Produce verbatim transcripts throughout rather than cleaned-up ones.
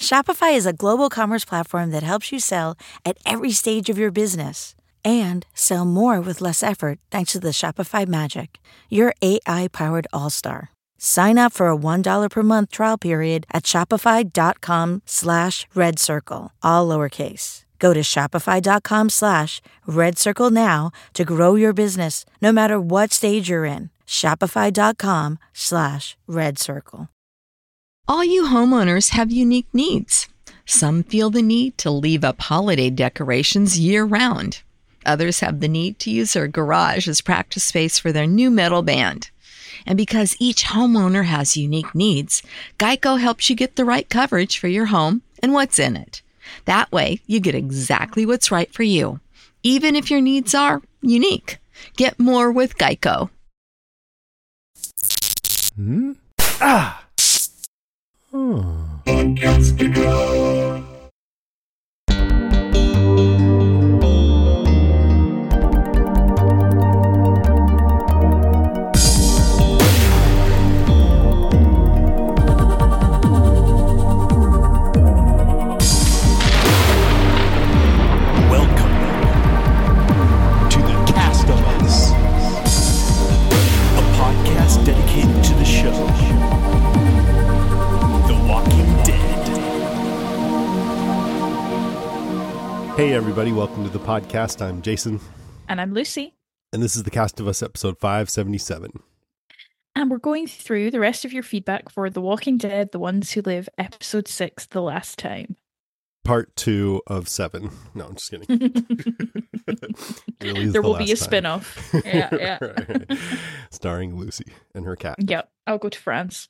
Shopify is a global commerce platform that helps you sell at every stage of your business and sell more with less effort thanks to the Shopify Magic, your A I-powered all-star. Sign up for a one dollar per month trial period at shopify.com slash red circle, all lowercase. Go to shopify.com slash red circle now to grow your business no matter what stage you're in. Shopify.com slash red circle. All you homeowners have unique needs. Some feel the need to leave up holiday decorations year-round. Others have the need to use their garage as practice space for their new metal band. And because each homeowner has unique needs, Geico helps you get the right coverage for your home and what's in it. That way, you get exactly what's right for you, even if your needs are unique. Get more with Geico. Hmm? Ah! Oh. Hey everybody, welcome to the podcast. I'm Jason. And I'm Lucy. And this is The Cast of Us, episode five seventy-seven. And we're going through the rest of your feedback for The Walking Dead, The Ones Who Live, episode six, The Last Time. Part two of seven. No, I'm just kidding. Really there the will be a time. spin-off. Yeah, yeah. Right. Starring Lucy and her cat. Yep, I'll go to France.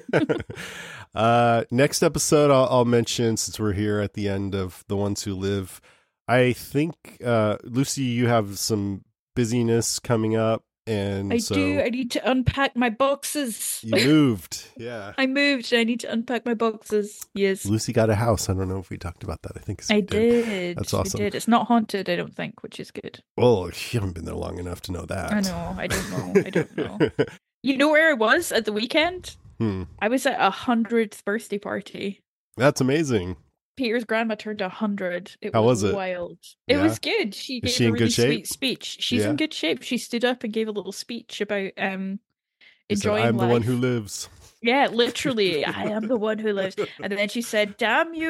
uh, next episode, I'll, I'll mention, since we're here at the end of The Ones Who Live, I think, uh, Lucy, you have some busyness coming up. And I so do. I need to unpack my boxes. You moved. Yeah. I moved. I need to unpack my boxes. Yes. Lucy got a house. I don't know if we talked about that. I think I we did. did. That's awesome. I did. It's not haunted, I don't think, which is good. Well, you haven't been there long enough to know that. I know. I don't know. I don't know. You know where I was at the weekend? Hmm. I was at a hundredth birthday party. That's amazing. Peter's grandma turned a hundred. It How was, was it? Wild. It Yeah? was good. She Is gave she a in really good shape? sweet speech. She's Yeah? in good shape. She stood up and gave a little speech about um You said, enjoying I'm life. the one who lives. Yeah, literally, I am the one who lives. And then she said, "Damn you,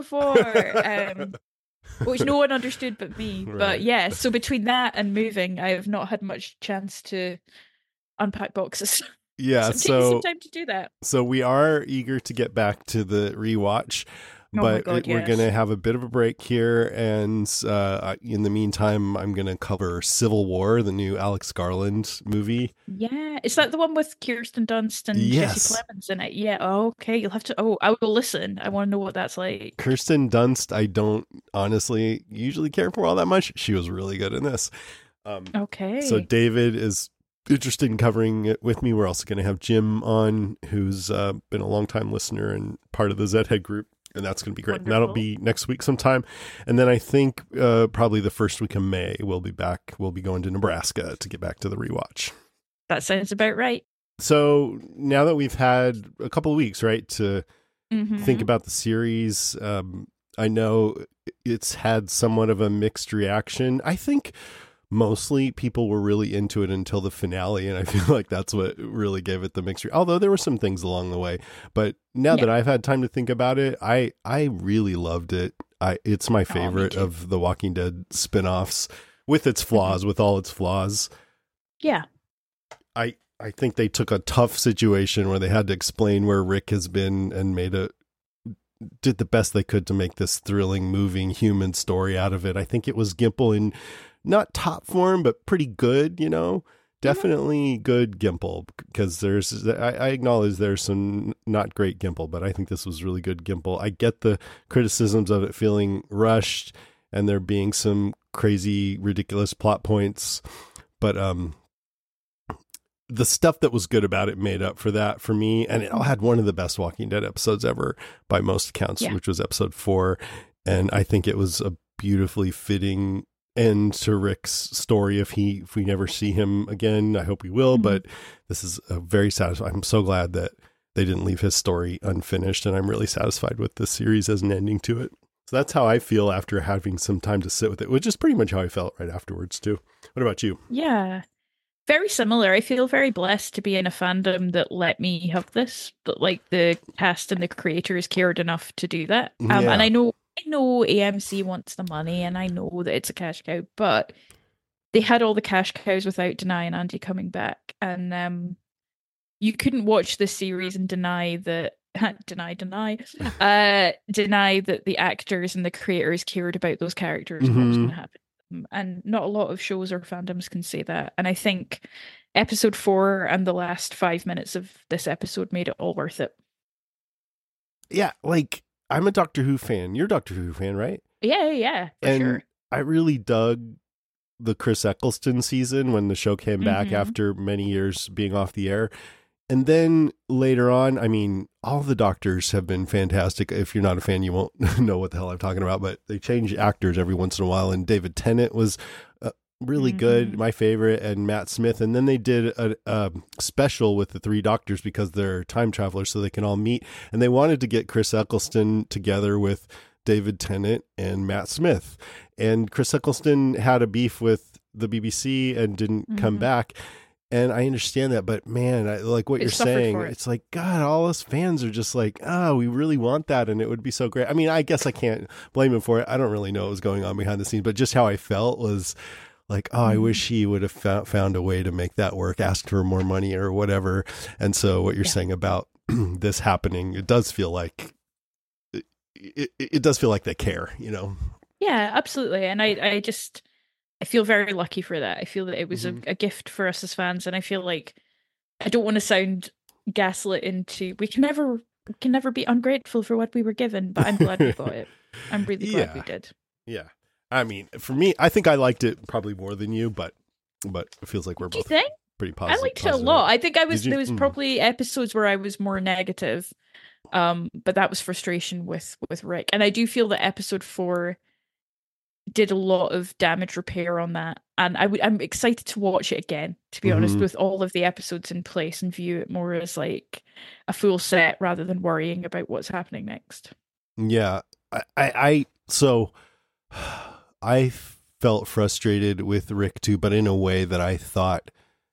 Okafor," um, which no one understood but me. Right. But yeah, so between that and moving, I have not had much chance to unpack boxes. Yeah, so I'm taking so some time to do that. so we are eager to get back to the rewatch, Oh my but God, it- we're yes. going to have a bit of a break here. And uh, in the meantime, I'm going to cover Civil War, the new Alex Garland movie. Yeah, is that the one with Kirsten Dunst and Yes. Jesse Plemons in it? Yeah. Oh, okay. You'll have to. Oh, I will listen. I want to know what that's like. Kirsten Dunst, I don't honestly usually care for all that much. She was really good in this. Um, Okay. So David is interested in covering it with me. We're also going to have Jim on, who's uh, been a longtime listener and part of the Zedhead group, and that's going to be great. And that'll Wonderful. be next week sometime. And then I think uh, probably the first week of May, we'll be back. We'll be going to Nebraska to get back to the rewatch. That sounds about right. So now that we've had a couple of weeks, right, to Mhm. think about the series, um, I know it's had somewhat of a mixed reaction. I think mostly people were really into it until the finale, and I feel like that's what really gave it the mixed re- although there were some things along the way. But now Yeah. that I've had time to think about it, I I really loved it. I it's my me favorite too. of the Walking Dead spin-offs, with its flaws, with all its flaws. Yeah. I I think they took a tough situation where they had to explain where Rick has been and made a did the best they could to make this thrilling, moving human story out of it. I think it was Gimple in not top form, but pretty good, you know, definitely good Gimple, because there's, I, I acknowledge there's some not great Gimple, but I think this was really good Gimple. I get the criticisms of it feeling rushed and there being some crazy, ridiculous plot points, but, um, the stuff that was good about it made up for that for me. And it all had one of the best Walking Dead episodes ever by most accounts, Yeah. which was episode four. And I think it was a beautifully fitting end to Rick's story. If he, if we never see him again, I hope we will, Mhm. but this is a very satisfying. I'm so glad that they didn't leave his story unfinished, and I'm really satisfied with this series as an ending to it. So that's how I feel after having some time to sit with it, which is pretty much how I felt right afterwards too. What about you? Yeah. Very similar. I feel very blessed to be in a fandom that let me have this, but like the cast and the creators cared enough to do that. Um, Yeah. And I know, I know A M C wants the money, and I know that it's a cash cow, but they had all the cash cows without Denai and Andy coming back, and um, you couldn't watch this series and deny that. deny, deny, uh, deny that the actors and the creators cared about those characters and what was Mhm. going to happen. And not a lot of shows or fandoms can say that. And I think episode four and the last five minutes of this episode made it all worth it. Yeah, like I'm a Doctor Who fan. You're a Doctor Who fan, right? Yeah, yeah, for and sure. I really dug the Chris Eccleston season when the show came back Mhm. after many years being off the air. And then later on, I mean, all the Doctors have been fantastic. If you're not a fan, you won't know what the hell I'm talking about, but they change actors every once in a while. And David Tennant was uh, really Mhm. good, my favorite, and Matt Smith. And then they did a, a special with the three Doctors because they're time travelers, so they can all meet. And they wanted to get Chris Eccleston together with David Tennant and Matt Smith. And Chris Eccleston had a beef with the B B C and didn't come Mhm. back. And I understand that, but man, I, like what They you're suffered saying, for it. it's like, God, all us fans are just like, oh, we really want that. And it would be so great. I mean, I guess I can't blame him for it. I don't really know what was going on behind the scenes, but just how I felt was like, oh, I Mhm. wish he would have found, found a way to make that work, ask for more money or whatever. And so what you're Yeah. saying about this happening, it does feel like, it, it, it does feel like they care, you know? Yeah, absolutely. And I, I just, I feel very lucky for that. I feel that it was Mhm. a, a gift for us as fans, and I feel like I don't want to sound gaslit into we can never we can never be ungrateful for what we were given, but I'm glad we got it. I'm really glad we Yeah. did. Yeah. I mean, for me, I think I liked it probably more than you, but, but it feels like we're Do you both think? pretty I positive. liked it a positive. lot. I think I was Did you? there was Mm. probably episodes where I was more negative. Um, but that was frustration with with Rick. And I do feel that episode four did a lot of damage repair on that. And I w- I'm excited to watch it again, to be honest, Mhm. with all of the episodes in place and view it more as like a full set rather than worrying about what's happening next. Yeah. I, I, I, so I felt frustrated with Rick too, but in a way that I thought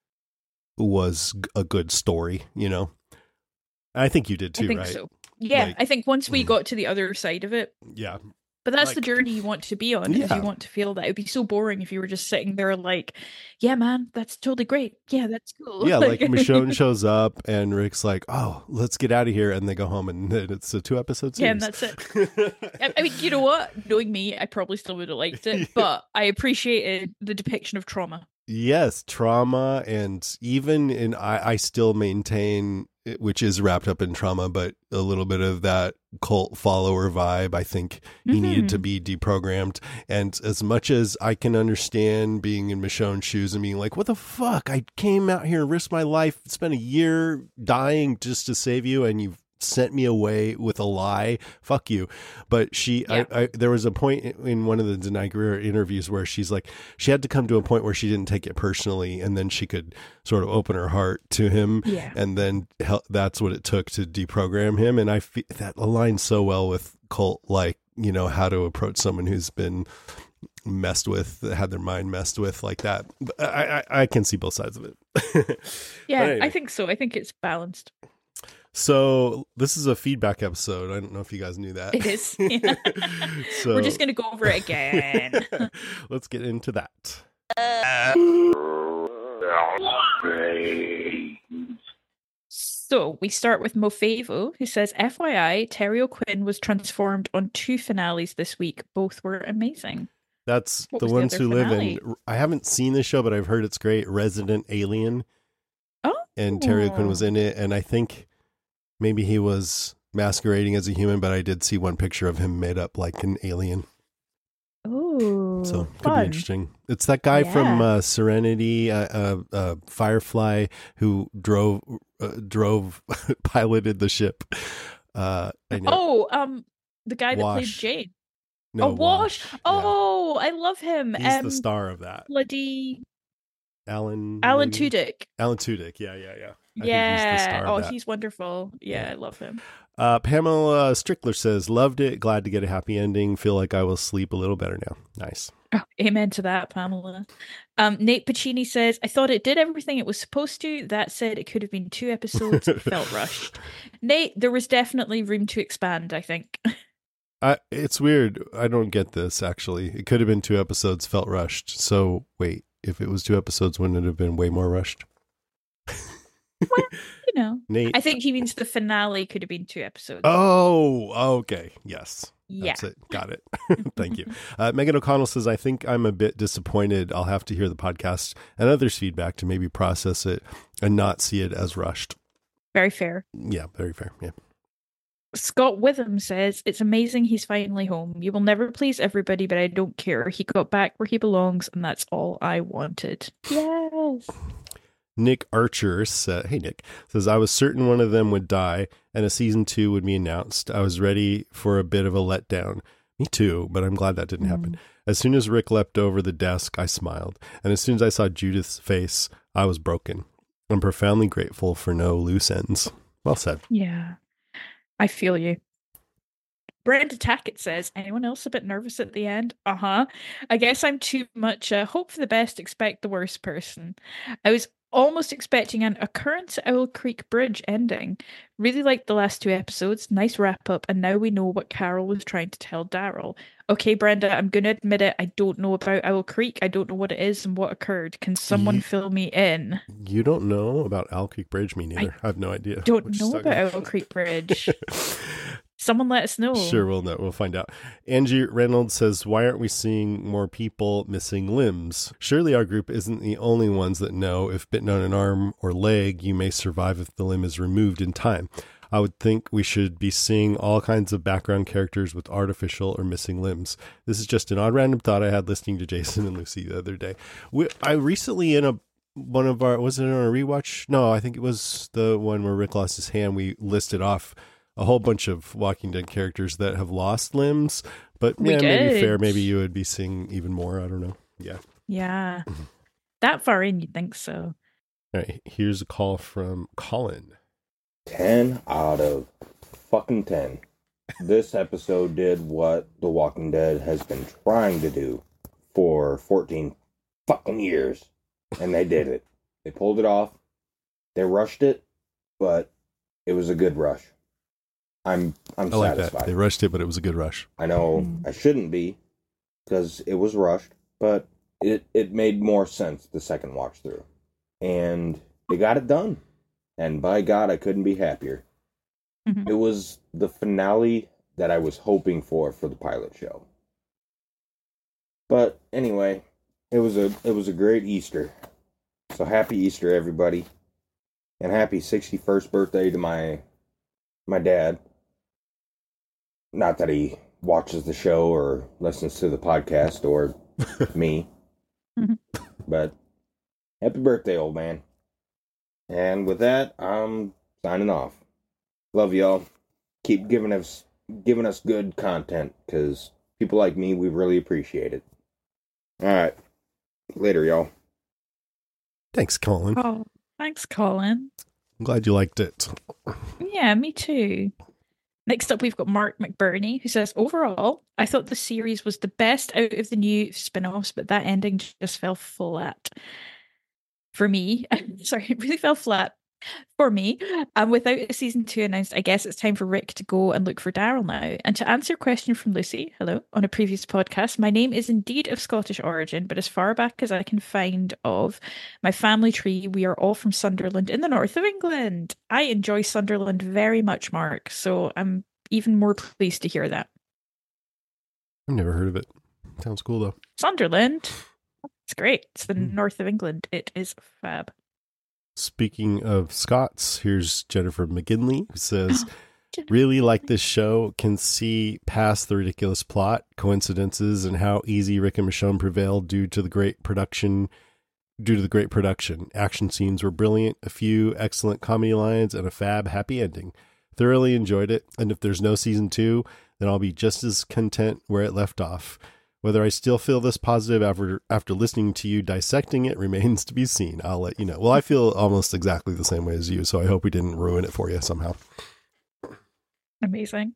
was g- a good story, you know? I think you did too, I think right? so. Yeah, Like, I think once we mm. got to the other side of it, Yeah. but that's the Like- journey you want to be on. Is Yeah. you want to feel that. It'd be so boring if you were just sitting there like, yeah, man, that's totally great. Yeah, that's cool. Yeah, like Michonne shows up and Rick's like, oh, let's get out of here. And they go home and then it's a two episode Yeah, series. and that's it. I I mean, you know what? Knowing me, I probably still would have liked it, but I appreciated the depiction of trauma. Yes, trauma, and even in I, I still maintain, which is wrapped up in trauma, but a little bit of that cult follower vibe. I think he needed to Mhm. be deprogrammed. And as much as I can understand being in Michonne's shoes and being like, what the fuck? I came out here and risked my life, spent a year dying just to save you, and you've sent me away with a lie. Fuck you. But she, Yeah. I, I, there was a point in one of the Denai Greer interviews where she's like, she had to come to a point where she didn't take it personally, and then she could sort of open her heart to him. Yeah. And then hel- that's what it took to deprogram him. And I feel that aligns so well with cult, like, you know, how to approach someone who's been messed with, had their mind messed with like that. But I, I, I can see both sides of it. Yeah, But anyway. I think so. I think it's balanced. So this is a feedback episode. I don't know if you guys knew that. It is. So We're just going to go over it again. let's get into that. So we start with Mofavo, who says, F Y I, Terry O'Quinn was transformed on two finales this week. Both were amazing. That's What the was the ones other who live finale? in. I haven't seen the show, but I've heard it's great. Resident Alien, Oh. and Terry O'Quinn was in it, and I think maybe he was masquerading as a human, but I did see one picture of him made up like an alien. Oh, So could be fun. interesting. It's that guy from Yeah. uh, Serenity, uh, uh, uh, Firefly, who drove, uh, drove, piloted the ship. Uh, I know. Oh, um, the guy that played Wash. Jane. no, oh, Wash. Yeah. Oh, I love him. He's um, the star of that. Bloody Alan. Alan maybe? Tudyk. Alan Tudyk. Yeah, yeah, yeah. I think he's the Yeah. star of Oh, that. he's wonderful. Yeah, Yeah. I love him. Uh, Pamela Strickler says, loved it. Glad to get a happy ending. Feel like I will sleep a little better now. Nice. Oh, amen to that, Pamela. Um, Nate Pacini says, I thought it did everything it was supposed to. That said, it could have been two episodes. It felt rushed. Nate, there was definitely room to expand, I think. I, it's weird. I don't get this, actually. It could have been two episodes, felt rushed. So, wait, if it was two episodes, wouldn't it have been way more rushed? Well, you know. Nate. I think he means the finale could have been two episodes. Oh, okay. Yes. yeah. That's it. Got it. Thank you. Uh, Megan O'Connell says, I think I'm a bit disappointed. I'll have to hear the podcast and others' feedback to maybe process it and not see it as rushed. Very fair. Yeah, very fair. Yeah. Scott Witham says, it's amazing he's finally home. You will never please everybody, but I don't care. He got back where he belongs, and that's all I wanted. Yes. Nick Archer said, hey, Nick, says, I was certain one of them would die and a season two would be announced. I was ready for a bit of a letdown. Me too, but I'm glad that didn't mm. happen. As soon as Rick leapt over the desk, I smiled. And as soon as I saw Judith's face, I was broken. I'm profoundly grateful for no loose ends. Well said. Yeah, I feel you. Brenda Tackett says, anyone else a bit nervous at the end? Uh-huh. I guess I'm too much uh, hope for the best, expect the worst person. I was almost expecting an occurrence at Owl Creek Bridge ending. Really liked the last two episodes. Nice wrap up. And now we know what Carol was trying to tell Daryl. Okay, Brenda, I'm going to admit it. I don't know about Owl Creek. I don't know what it is and what occurred. Can someone you, fill me in? You don't know about Owl Creek Bridge? Me neither. I, I have no idea. Don't know about Owl Creek Bridge. Someone let us know. Sure, we'll know. We'll find out. Angie Reynolds says, why aren't we seeing more people missing limbs? Surely our group isn't the only ones that know if bitten on an arm or leg, you may survive if the limb is removed in time. I would think we should be seeing all kinds of background characters with artificial or missing limbs. This is just an odd random thought I had listening to Jason and Lucy the other day. We, I recently in a one of our, was it on a rewatch? No, I think it was the one where Rick lost his hand. We listed off a whole bunch of Walking Dead characters that have lost limbs, but yeah, maybe fair. Maybe you would be seeing even more. I don't know. Yeah. Yeah. That far in, you'd think so. All right. Here's a call from Colin. ten out of fucking ten. This episode did what The Walking Dead has been trying to do for fourteen fucking years. And they did it. They pulled it off. They rushed it, but it was a good rush. I'm I'm I like satisfied. That. They rushed it, but it was a good rush. I know mm. I shouldn't be, because it was rushed, but it, it made more sense the second watch through. And they got it done. And by God, I couldn't be happier. Mm-hmm. It was the finale that I was hoping for for the pilot show. But anyway, it was a it was a great Easter. So happy Easter, everybody. And happy sixty-first birthday to my my dad. Not that he watches the show or listens to the podcast or me. Mm-hmm. But happy birthday, old man. And with that, I'm signing off. Love y'all. Keep giving us giving us good content, because people like me, we really appreciate it. All right. Later, y'all. Thanks, Colin. Oh, thanks, Colin. I'm glad you liked it. Yeah, me too. Next up, we've got Mark McBurney, who says, overall, I thought the series was the best out of the new spin-offs, but that ending just fell flat. For me, sorry, it really fell flat for me. Um, without a season two announced, I guess it's time for Rick to go and look for Daryl now. And to answer a question from Lucy, hello, on a previous podcast, my name is indeed of Scottish origin, but as far back as I can find of my family tree, we are all from Sunderland in the north of England. I enjoy Sunderland very much, Mark, so I'm even more pleased to hear that. I've never heard of it. Sounds cool, though. Sunderland. It's great. It's the mm. north of England. It is fab. Speaking of Scots, here's Jennifer McGinley, who says, really like this show, can see past the ridiculous plot, coincidences, and how easy Rick and Michonne prevailed due to the great production. Due to the great production. Action scenes were brilliant, a few excellent comedy lines, and a fab happy ending. Thoroughly enjoyed it, and if there's no season two, then I'll be just as content where it left off. Whether I still feel this positive after after listening to you dissecting it remains to be seen. I'll let you know. Well, I feel almost exactly the same way as you, so I hope we didn't ruin it for you somehow. Amazing.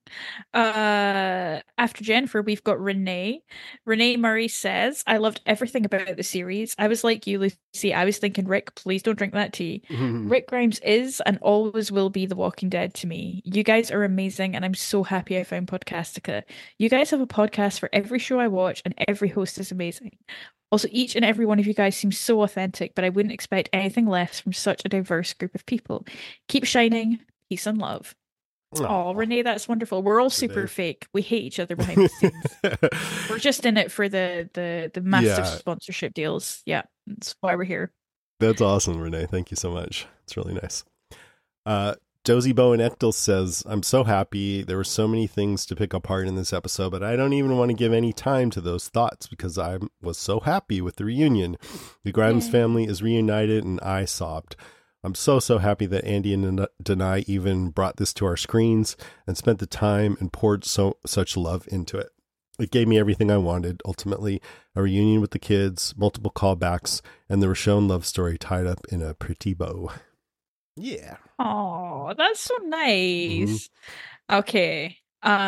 Uh, after Jennifer, we've got Renee. Renee Murray says, I loved everything about the series. I was like you, Lucy. I was thinking, Rick, please don't drink that tea. Rick Grimes is and always will be The Walking Dead to me. You guys are amazing, and I'm so happy I found Podcastica. You guys have a podcast for every show I watch, and every host is amazing. Also, each and every one of you guys seems so authentic, but I wouldn't expect anything less from such a diverse group of people. Keep shining. Peace and love. Oh, Renee, that's wonderful. We're all super Renee. fake. We hate each other behind the scenes. We're just in it for the the the massive Yeah. sponsorship deals. Yeah, that's why we're here. That's awesome, Renee. Thank you so much. It's really nice. Uh, Josie Bowen Echtel says, I'm so happy. There were so many things to pick apart in this episode, but I don't even want to give any time to those thoughts because I was so happy with the reunion. The Grimes Yay. family is reunited and I sobbed. I'm so, so happy that Andy and Denai even brought this to our screens and spent the time and poured so such love into it. It gave me everything I wanted, ultimately, a reunion with the kids, multiple callbacks, and the Roshone love story tied up in a pretty bow. Yeah. Oh, that's so nice. Mm-hmm. Okay.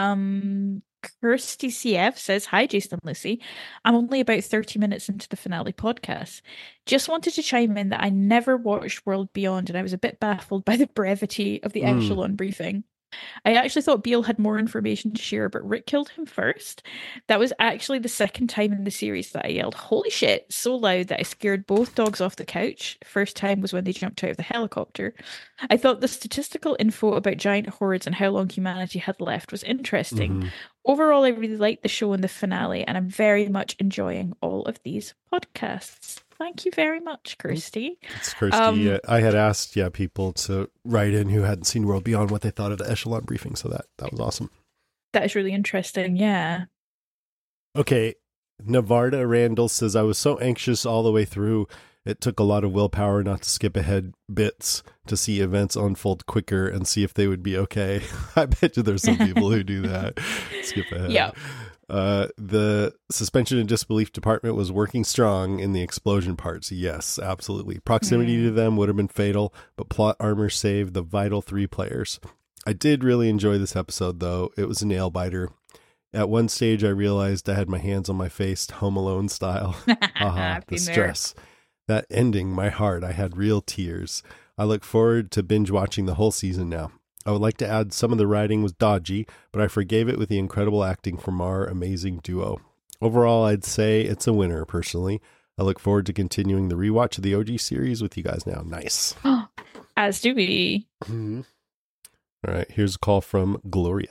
Um, Kirsty C F says, hi, Jason and Lucy. I'm only about thirty minutes into the finale podcast. Just wanted to chime in that I never watched World Beyond, and I was a bit baffled by the brevity of the mm. Echelon briefing. I actually thought Beale had more information to share, but Rick killed him first. That was actually the second time in the series that I yelled, holy shit, so loud that I scared both dogs off the couch. First time was when they jumped out of the helicopter. I thought the statistical info about giant hordes and how long humanity had left was interesting. Mm-hmm. Overall, I really liked the show and the finale, and I'm very much enjoying all of these podcasts. Thank you very much, Kirsty. It's Kirsty. Um, yeah, I had asked, yeah, people to write in who hadn't seen World Beyond what they thought of the Echelon briefing, so that that was awesome. That is really interesting, yeah. Okay, Navarda Randall says, I was so anxious all the way through. It took a lot of willpower not to skip ahead bits to see events unfold quicker and see if they would be okay. I bet you there's some people who do that. Skip ahead. Yeah. Uh, the suspension and disbelief department was working strong in the explosion parts. Yes, absolutely. Proximity mm. to them would have been fatal, but plot armor saved the vital three players. I did really enjoy this episode, though. It was a nail biter. At one stage, I realized I had my hands on my face, Home Alone style. Aha, the stress. There. That ending, my heart, I had real tears. I look forward to binge watching the whole season now. I would like to add some of the writing was dodgy, but I forgave it with the incredible acting from our amazing duo. Overall, I'd say it's a winner, personally. I look forward to continuing the rewatch of the O G series with you guys now. Nice. As do we. Mm-hmm. All right, here's a call from Gloria.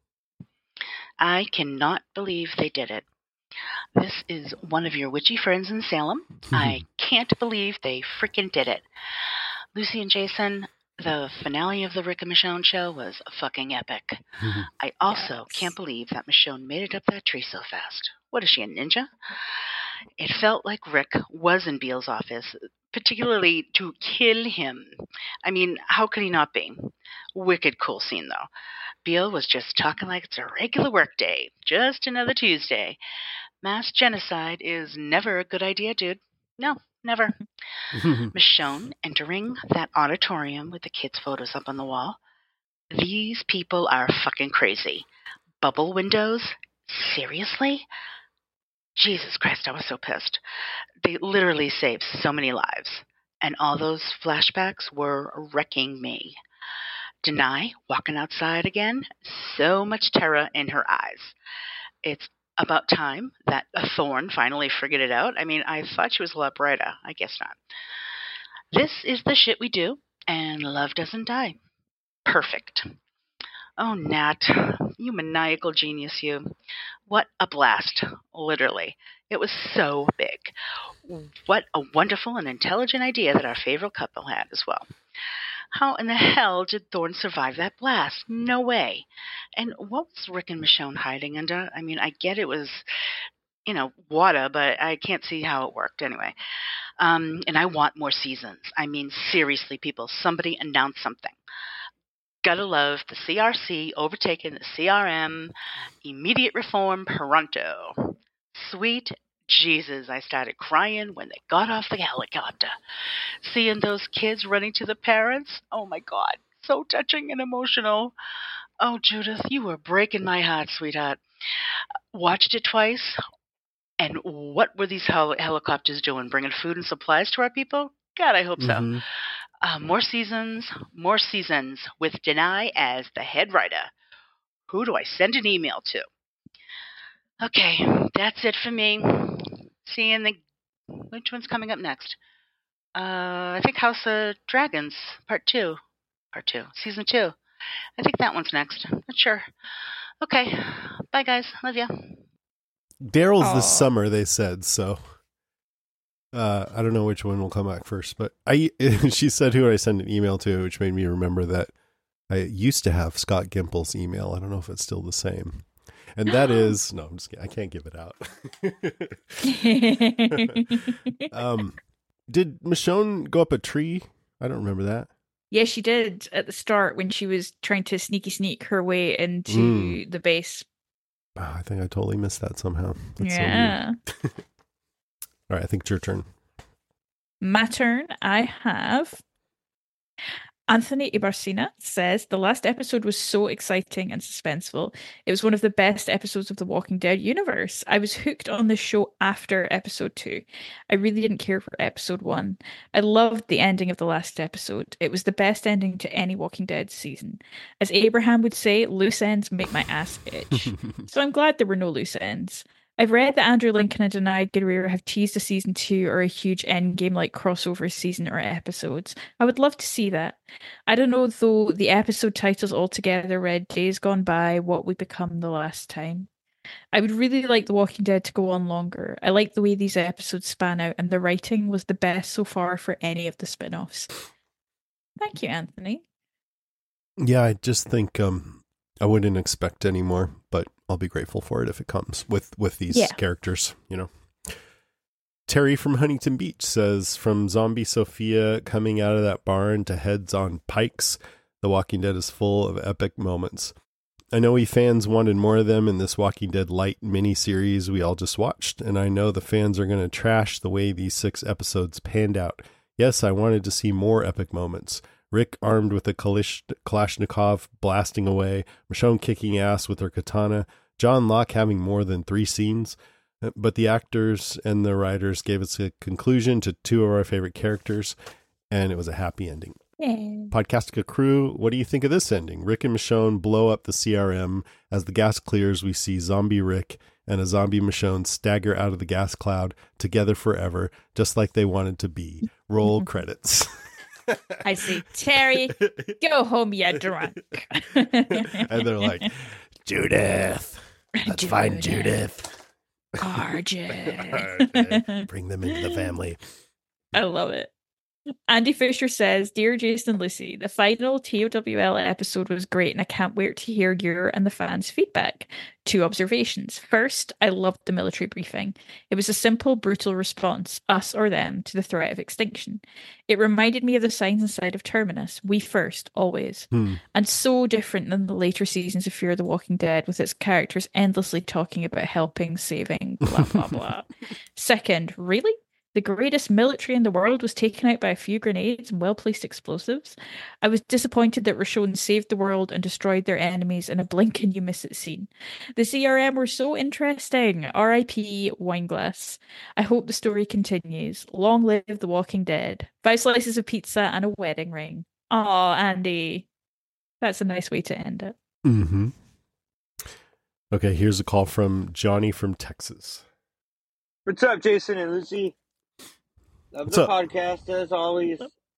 I cannot believe they did it. This is one of your witchy friends in Salem. I can't believe they freaking did it. Lucy and Jason, the finale of the Rick and Michonne show was fucking epic. Mm-hmm. I also yes. can't believe that Michonne made it up that tree so fast. What is she, a ninja? It felt like Rick was in Beale's office, particularly to kill him. I mean, how could he not be? Wicked cool scene, though. Beale was just talking like it's a regular work day, just another Tuesday. Mass genocide is never a good idea, dude. No. Never. Michonne entering that auditorium with the kids' photos up on the wall. These people are fucking crazy. Bubble windows? Seriously? Jesus Christ, I was so pissed. They literally saved so many lives. And all those flashbacks were wrecking me. Denai walking outside again. So much terror in her eyes. It's about time that Thorne finally figured it out. I mean, I thought she was a lot brighter. I guess not. This is the shit we do, and love doesn't die. Perfect. Oh, Nat, you maniacal genius, you. What a blast, literally. It was so big. What a wonderful and intelligent idea that our favorite couple had as well. How in the hell did Thorne survive that blast? No way. And what was Rick and Michonne hiding under? I mean, I get it was, you know, water, but I can't see how it worked anyway. Um, and I want more seasons. I mean, seriously, people, somebody announce something. Gotta love the C R C overtaking the C R M. Immediate reform pronto. sweet Jesus, I started crying when they got off the helicopter. Seeing those kids running to the parents, oh my God, so touching and emotional. Oh, Judith, you were breaking my heart, sweetheart. Watched it twice, and what were these hel- helicopters doing? Bringing food and supplies to our people? God, I hope so. Mm-hmm. Uh, more seasons, more seasons with Denai as the head writer. Who do I send an email to? Okay, that's it for me. Seeing the which one's coming up next? Uh, I think House of Dragons, part two, part two, season two. I think that one's next. Not sure. Okay, bye guys. Love ya. Daryl's Aw. this summer, they said, so uh, I don't know which one will come back first, but I she said who I sent an email to, which made me remember that I used to have Scott Gimple's email. I don't know if it's still the same. And that is, no, I'm just kidding. I can't give it out. um, did Michonne go up a tree? I don't remember that. Yeah, she did at the start when she was trying to sneaky sneak her way into Mm. the base. Oh, I think I totally missed that somehow. That's Yeah. So weird. All right, I think it's your turn. My turn. I have Anthony Ibarcina says the last episode was so exciting and suspenseful. It was one of the best episodes of the Walking Dead universe. I was hooked on the show after episode two. I really didn't care for episode one. I loved the ending of the last episode. It was the best ending to any Walking Dead season. As Abraham would say, loose ends make my ass itch. So I'm glad there were no loose ends. I've read that Andrew Lincoln and Denai Guerrero have teased a season two or a huge endgame-like crossover season or episodes. I would love to see that. I don't know, though, the episode titles altogether read Days Gone By, What We Become the Last Time. I would really like The Walking Dead to go on longer. I like the way these episodes span out, and the writing was the best so far for any of the spin-offs. Thank you, Anthony. Yeah, I just think um, I wouldn't expect any more, but I'll be grateful for it if it comes with, with these Yeah. characters, you know. Terry from Huntington Beach says, from Zombie Sophia coming out of that barn to heads on pikes, The Walking Dead is full of epic moments. I know we fans wanted more of them in this Walking Dead Light miniseries we all just watched, and I know the fans are going to trash the way these six episodes panned out. Yes, I wanted to see more epic moments. Rick armed with a Kalish- Kalashnikov blasting away, Michonne kicking ass with her katana, John Locke having more than three scenes. But the actors and the writers gave us a conclusion to two of our favorite characters, and it was a happy ending. Yeah. Podcastica crew, what do you think of this ending? Rick and Michonne blow up the C R M. As the gas clears, we see zombie Rick and a zombie Michonne stagger out of the gas cloud together forever, just like they wanted to be. Roll credits. I say, Terry, go home, you drunk. And they're like, Judith, let's find Judith. Judith. Carja. Okay, bring them into the family. I love it. Andy Fisher says, Dear Jason and Lucy, the final T O W L episode was great and I can't wait to hear your and the fans' feedback. Two observations. First, I loved the military briefing. It was a simple, brutal response, us or them, to the threat of extinction. It reminded me of the signs inside of Terminus, we first, always. Hmm. And so different than the later seasons of Fear the Walking Dead, with its characters endlessly talking about helping, saving, blah, blah, blah. Second, really? The greatest military in the world was taken out by a few grenades and well-placed explosives? I was disappointed that Roshon saved the world and destroyed their enemies in a blink and you miss it scene. The C R M were so interesting. R I P Wineglass. I hope the story continues. Long live The Walking Dead. Five slices of pizza and a wedding ring. Aw, Andy. That's a nice way to end it. Mm-hmm. Okay, here's a call from Johnny from Texas. What's up, Jason and Lucy? Love What's the up? podcast as always.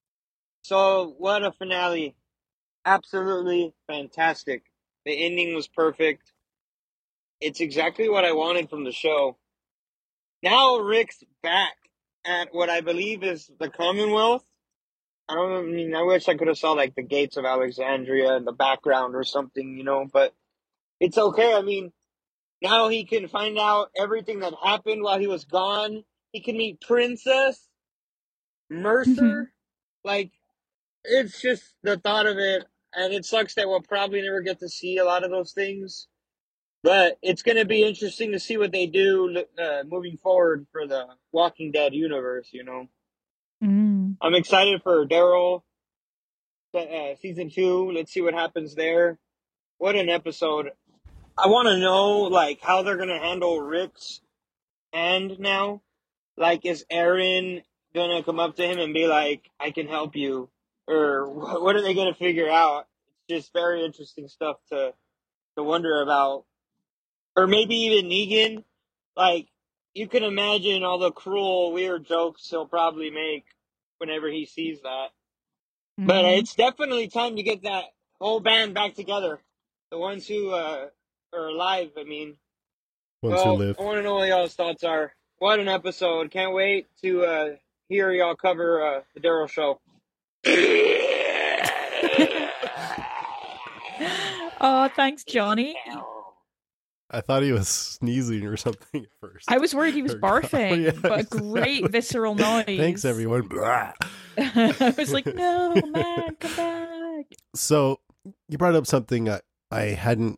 So, what a finale. Absolutely fantastic. The ending was perfect. It's exactly what I wanted from the show. Now Rick's back at what I believe is the Commonwealth. I don't I mean, I wish I could have saw like the gates of Alexandria in the background or something, you know, but it's okay. I mean, now he can find out everything that happened while he was gone. He can meet Princess Mercer. Mhm. Like, it's just the thought of it, and it sucks that we'll probably never get to see a lot of those things. But it's going to be interesting to see what they do uh, moving forward for the Walking Dead universe, you know. Mm. I'm excited for Daryl uh, season two. Let's see what happens there. What an episode. I want to know, like, how they're going to handle Rick's hand now. Like, is Aaron going to come up to him and be like, I can help you? Or what are they going to figure out? It's just very interesting stuff to to wonder about. Or maybe even Negan. Like, you can imagine all the cruel, weird jokes he'll probably make whenever he sees that. Mm-hmm. But it's definitely time to get that whole band back together. The ones who uh, are alive, I mean. Ones well, who live. I want to know what y'all's thoughts are. What an episode. Can't wait to uh, hear y'all cover uh, the Daryl show. Oh, thanks, Johnny. I thought he was sneezing or something at first. I was worried he was barfing, oh, yeah. But a great visceral noise. Thanks, everyone. I was like, no, man, come back. So you brought up something I, I hadn't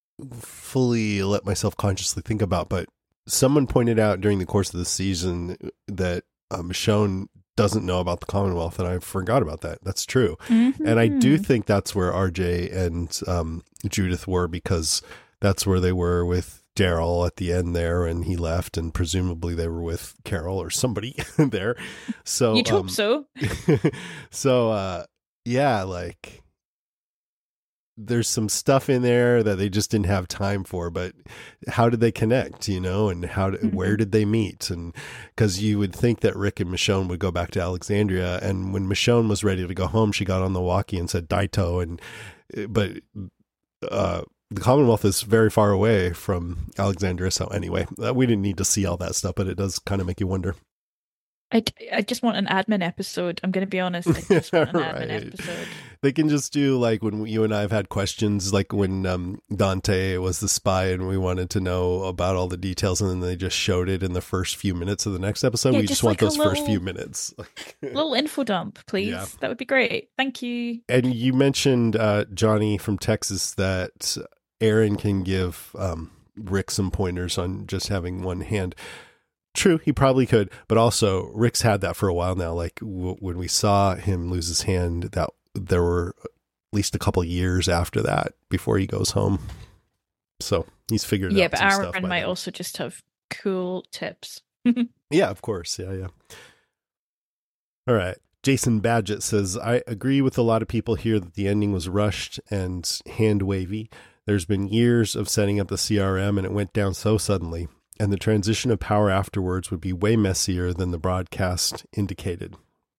fully let myself consciously think about, but someone pointed out during the course of the season that uh, Michonne doesn't know about the Commonwealth, and I forgot about that. That's true. Mm-hmm. And I do think that's where R J and um, Judith were, because that's where they were with Daryl at the end there, and he left, and presumably they were with Carol or somebody there. So you'd hope um, so. so uh, yeah, like there's some stuff in there that they just didn't have time for, but how did they connect, you know, and how, did, mm-hmm. where did they meet? And because you would think that Rick and Michonne would go back to Alexandria, and when Michonne was ready to go home, she got on the walkie and said Daito, and but uh, the Commonwealth is very far away from Alexandria. So anyway, uh, we didn't need to see all that stuff, but it does kind of make you wonder. I, I just want an admin episode. I'm going to be honest. I just want an right. admin episode. They can just do like when you and I have had questions, like when um, Dante was the spy and we wanted to know about all the details, and then they just showed it in the first few minutes of the next episode. Yeah, we just, just like want those little, first few minutes. Little info dump, please. Yeah. That would be great. Thank you. And you mentioned, uh, Johnny from Texas, that Aaron can give um, Rick some pointers on just having one hand. True, he probably could, but also Rick's had that for a while now. Like w- when we saw him lose his hand, that there were at least a couple years after that before he goes home. So he's figured yeah, out. Yeah, but some Aaron stuff might now. also just have cool tips. Yeah, of course. Yeah, yeah. All right. Jason Badgett says, I agree with a lot of people here that the ending was rushed and hand wavy. There's been years of setting up the C R M and it went down so suddenly. And the transition of power afterwards would be way messier than the broadcast indicated.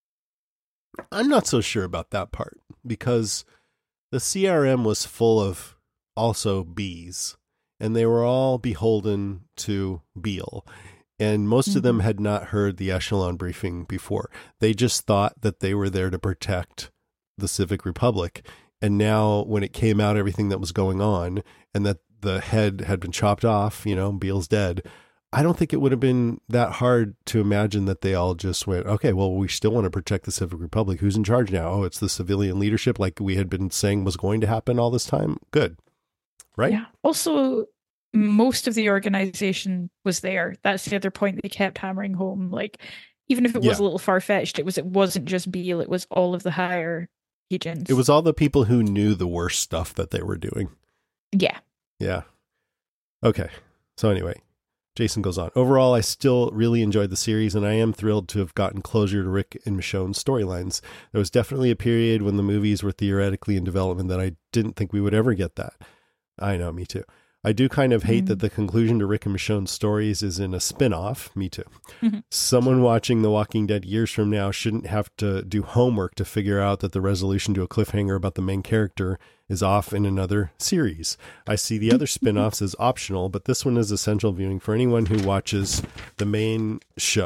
I'm not so sure about that part, because the C R M was full of also Bs, and they were all beholden to Beale. And most mm-hmm. of them had not heard the Echelon briefing before. They just thought that they were there to protect the Civic Republic. And now when it came out, everything that was going on, and that the head had been chopped off, you know, Beale's dead, I don't think it would have been that hard to imagine that they all just went, okay, well, we still want to protect the Civic Republic. Who's in charge now? Oh, it's the civilian leadership, like we had been saying was going to happen all this time. Good. Right? Yeah. Also, most of the organization was there. That's the other point they kept hammering home. Like, even if it was yeah. a little far-fetched, it was, it wasn't just Beale, it was all of the higher agents. It was all the people who knew the worst stuff that they were doing. Yeah. Yeah. Okay. So anyway, Jason goes on. Overall, I still really enjoyed the series, and I am thrilled to have gotten closure to Rick and Michonne's storylines. There was definitely a period when the movies were theoretically in development that I didn't think we would ever get that. I know, me too. I do kind of hate mm-hmm. that the conclusion to Rick and Michonne's stories is in a spin-off. Me too. Mm-hmm. Someone watching The Walking Dead years from now shouldn't have to do homework to figure out that the resolution to a cliffhanger about the main character is off in another series. I see the other spin-offs as optional, but this one is essential viewing for anyone who watches the main show.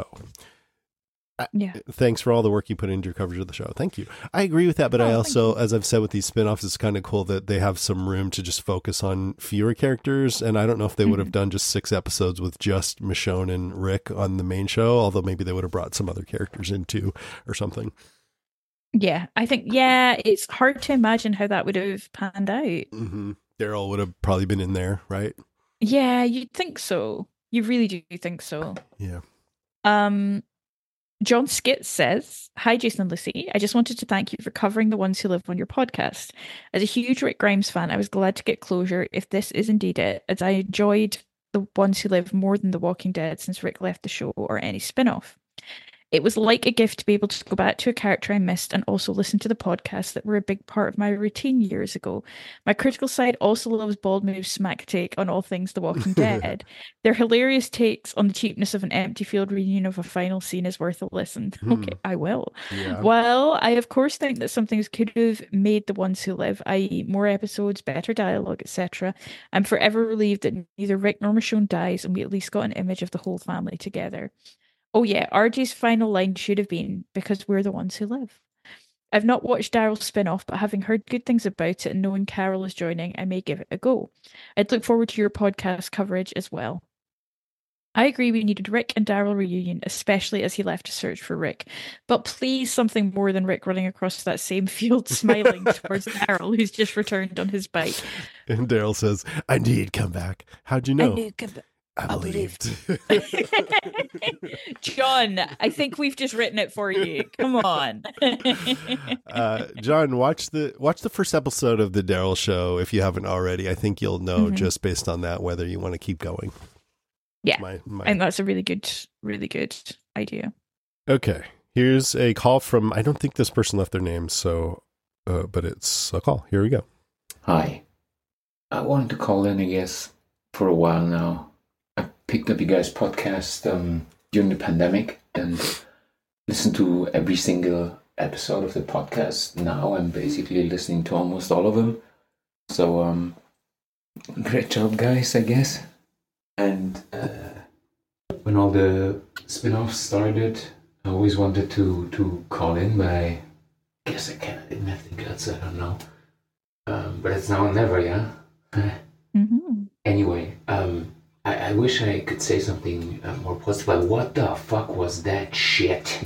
Yeah. Thanks for all the work you put into your coverage of the show. Thank you. I agree with that, but oh, I also, as I've said with these spinoffs, it's kind of cool that they have some room to just focus on fewer characters. And I don't know if they mm-hmm. would have done just six episodes with just Michonne and Rick on the main show, although maybe they would have brought some other characters in too or something. Yeah, I think, yeah, it's hard to imagine how that would have panned out. Mm-hmm. Daryl would have probably been in there, right? Yeah, you'd think so. You really do think so. Yeah. Um, John Skit says, "Hi, Jason and Lucy. I just wanted to thank you for covering The Ones Who Live on your podcast. As a huge Rick Grimes fan, I was glad to get closure if this is indeed it, as I enjoyed The Ones Who Live more than The Walking Dead since Rick left the show or any spin-off. It was like a gift to be able to go back to a character I missed and also listen to the podcasts that were a big part of my routine years ago. My critical side also loves Bald Move's smack take on all things The Walking Dead. Their hilarious takes on the cheapness of an empty field reunion of a final scene is worth a listen." Hmm. Okay, I will. Yeah. Well, I of course think that some things could have made The Ones Who Live, that is more episodes, better dialogue, et cetera. I'm forever relieved that neither Rick nor Michonne dies and we at least got an image of the whole family together. Oh yeah, R J's final line should have been, "Because we're the ones who live." I've not watched Daryl's spin-off, but having heard good things about it and knowing Carol is joining, I may give it a go. I'd look forward to your podcast coverage as well. I agree we needed Rick and Daryl reunion, especially as he left to search for Rick. But please something more than Rick running across that same field smiling towards Daryl, who's just returned on his bike. And Daryl says, "I knew you'd come back. How'd you know?" I knew you'd come back. I believed. John, I think we've just written it for you. Come on. uh, John, watch the watch the first episode of the Daryl Show if you haven't already. I think you'll know mm-hmm. just based on that whether you want to keep going. Yeah, my, my... and that's a really good, really good idea. Okay, here's a call from, I don't think this person left their name, so, uh, but it's a call. Here we go. Hi. I wanted to call in, I guess, for a while now. I picked up you guys' podcast um, during the pandemic and listened to every single episode of the podcast. Now I'm basically listening to almost all of them. So, um, great job, guys, I guess. And uh, when all the spin-offs started, I always wanted to, to call in, but I guess I kind of didn't have the guts, I don't know. Um, but it's now or never, yeah? Mm-hmm. Anyway, um, I, I wish I could say something uh, more positive. Like, what the fuck was that shit?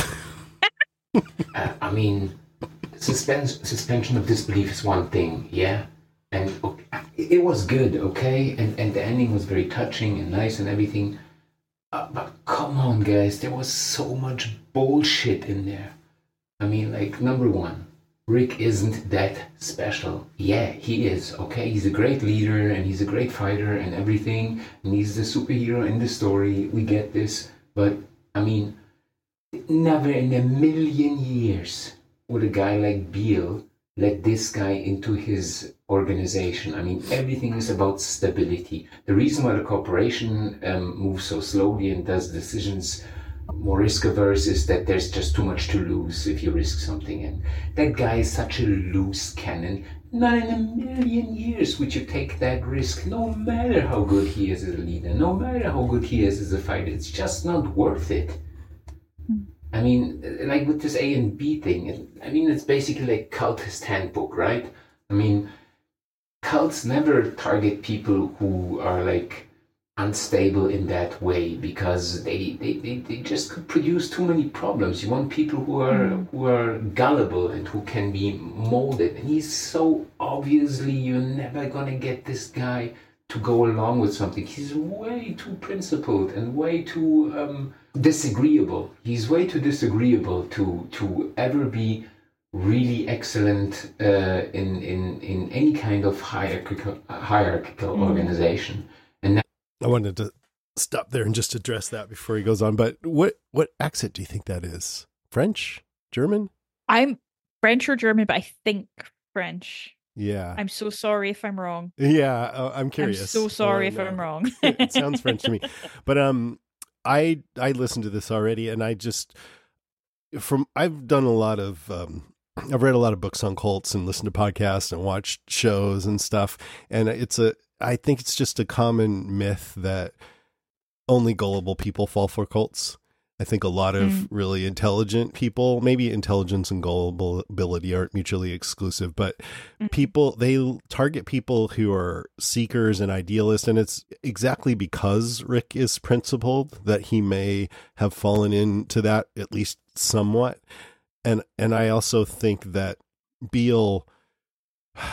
uh, I mean, suspens- suspension of disbelief is one thing, yeah? And okay, it was good, okay? And and the ending was very touching and nice and everything. Uh, but come on, guys, there was so much bullshit in there. I mean, like, number one, Rick isn't that special. Yeah, he is, okay? He's a great leader and he's a great fighter and everything. And he's the superhero in the story. We get this. But, I mean, never in a million years would a guy like Beale let this guy into his organization. I mean, everything is about stability. The reason why the corporation um, moves so slowly and does decisions more risk averse is that there's just too much to lose if you risk something. And that guy is such a loose cannon. Not in a million years would you take that risk, no matter how good he is as a leader, no matter how good he is as a fighter. It's just not worth it. I mean, like with this A and B thing, I mean, it's basically like cultist handbook, right? I mean, cults never target people who are like unstable in that way because they, they, they, they just could produce too many problems. You want people who are mm. who are gullible and who can be molded. And he's so obviously, you're never gonna get this guy to go along with something. He's way too principled and way too um, disagreeable. He's way too disagreeable to to ever be really excellent uh, in in in any kind of hierarchical hierarchical mm. organization. And that- I wanted to stop there and just address that before he goes on. But what what accent do you think that is? French? German? I'm French or German, but I think French. Yeah. I'm so sorry if I'm wrong. Yeah, uh, I'm curious. I'm so sorry oh, if no. I'm wrong. It sounds French to me. But um I I listened to this already and I just from I've done a lot of um I've read a lot of books on cults and listened to podcasts and watched shows and stuff, and it's a I think it's just a common myth that only gullible people fall for cults. I think a lot of mm. really intelligent people, maybe intelligence and gullibility aren't mutually exclusive, but mm. people, they target people who are seekers and idealists. And it's exactly because Rick is principled that he may have fallen into that, at least somewhat. And, and I also think that Beale,